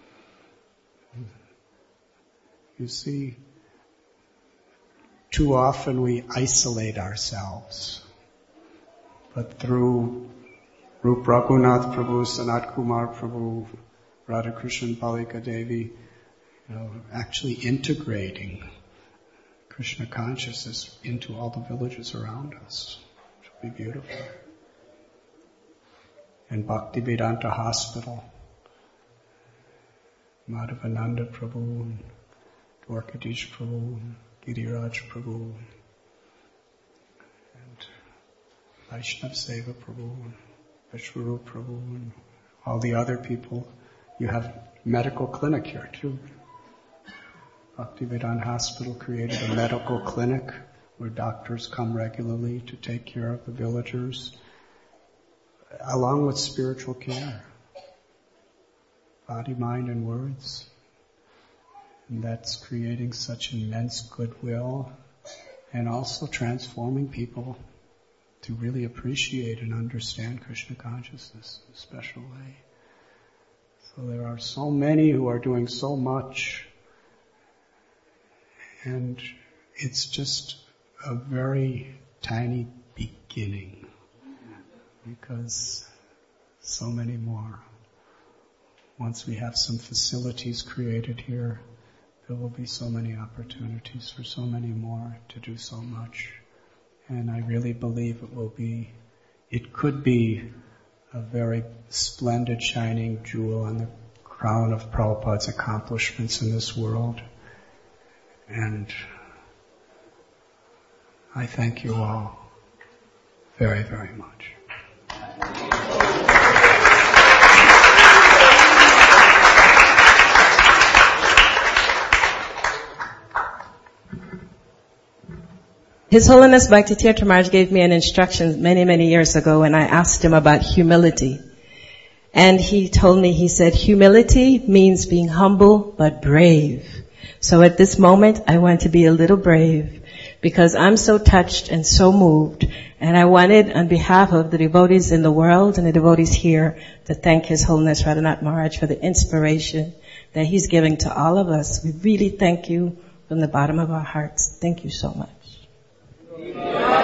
You see, too often we isolate ourselves. But through Rup Raghunath Prabhu, Sanat Kumar Prabhu, Radha Krishna Palika Devi, actually integrating Krishna consciousness into all the villages around us. Be beautiful. And Bhaktivedanta Hospital, Madhavananda Prabhu, Dwarkadish Prabhu, Giriraj Prabhu, and Vaishnav Seva Prabhu, Vishwarup Prabhu, and all the other people. You have medical clinic here too. Bhaktivedanta Hospital created a medical clinic where doctors come regularly to take care of the villagers, along with spiritual care, body, mind, and words. And that's creating such immense goodwill and also transforming people to really appreciate and understand Krishna consciousness in a special way. So there are so many who are doing so much, and it's just a very tiny beginning, because so many more. Once we have some facilities created here, there will be so many opportunities for so many more to do so much. And I really believe it could be a very splendid shining jewel on the crown of Prabhupada's accomplishments in this world. And I thank you all very, very much. His Holiness Bhakti Tirtha Maharaj gave me an instruction many, many years ago when I asked him about humility. And he told me, he said, humility means being humble but brave. So at this moment, I want to be a little brave because I'm so touched and so moved. And I wanted, on behalf of the devotees in the world and the devotees here, to thank His Holiness Radhanath Maharaj for the inspiration that he's giving to all of us. We really thank you from the bottom of our hearts. Thank you so much.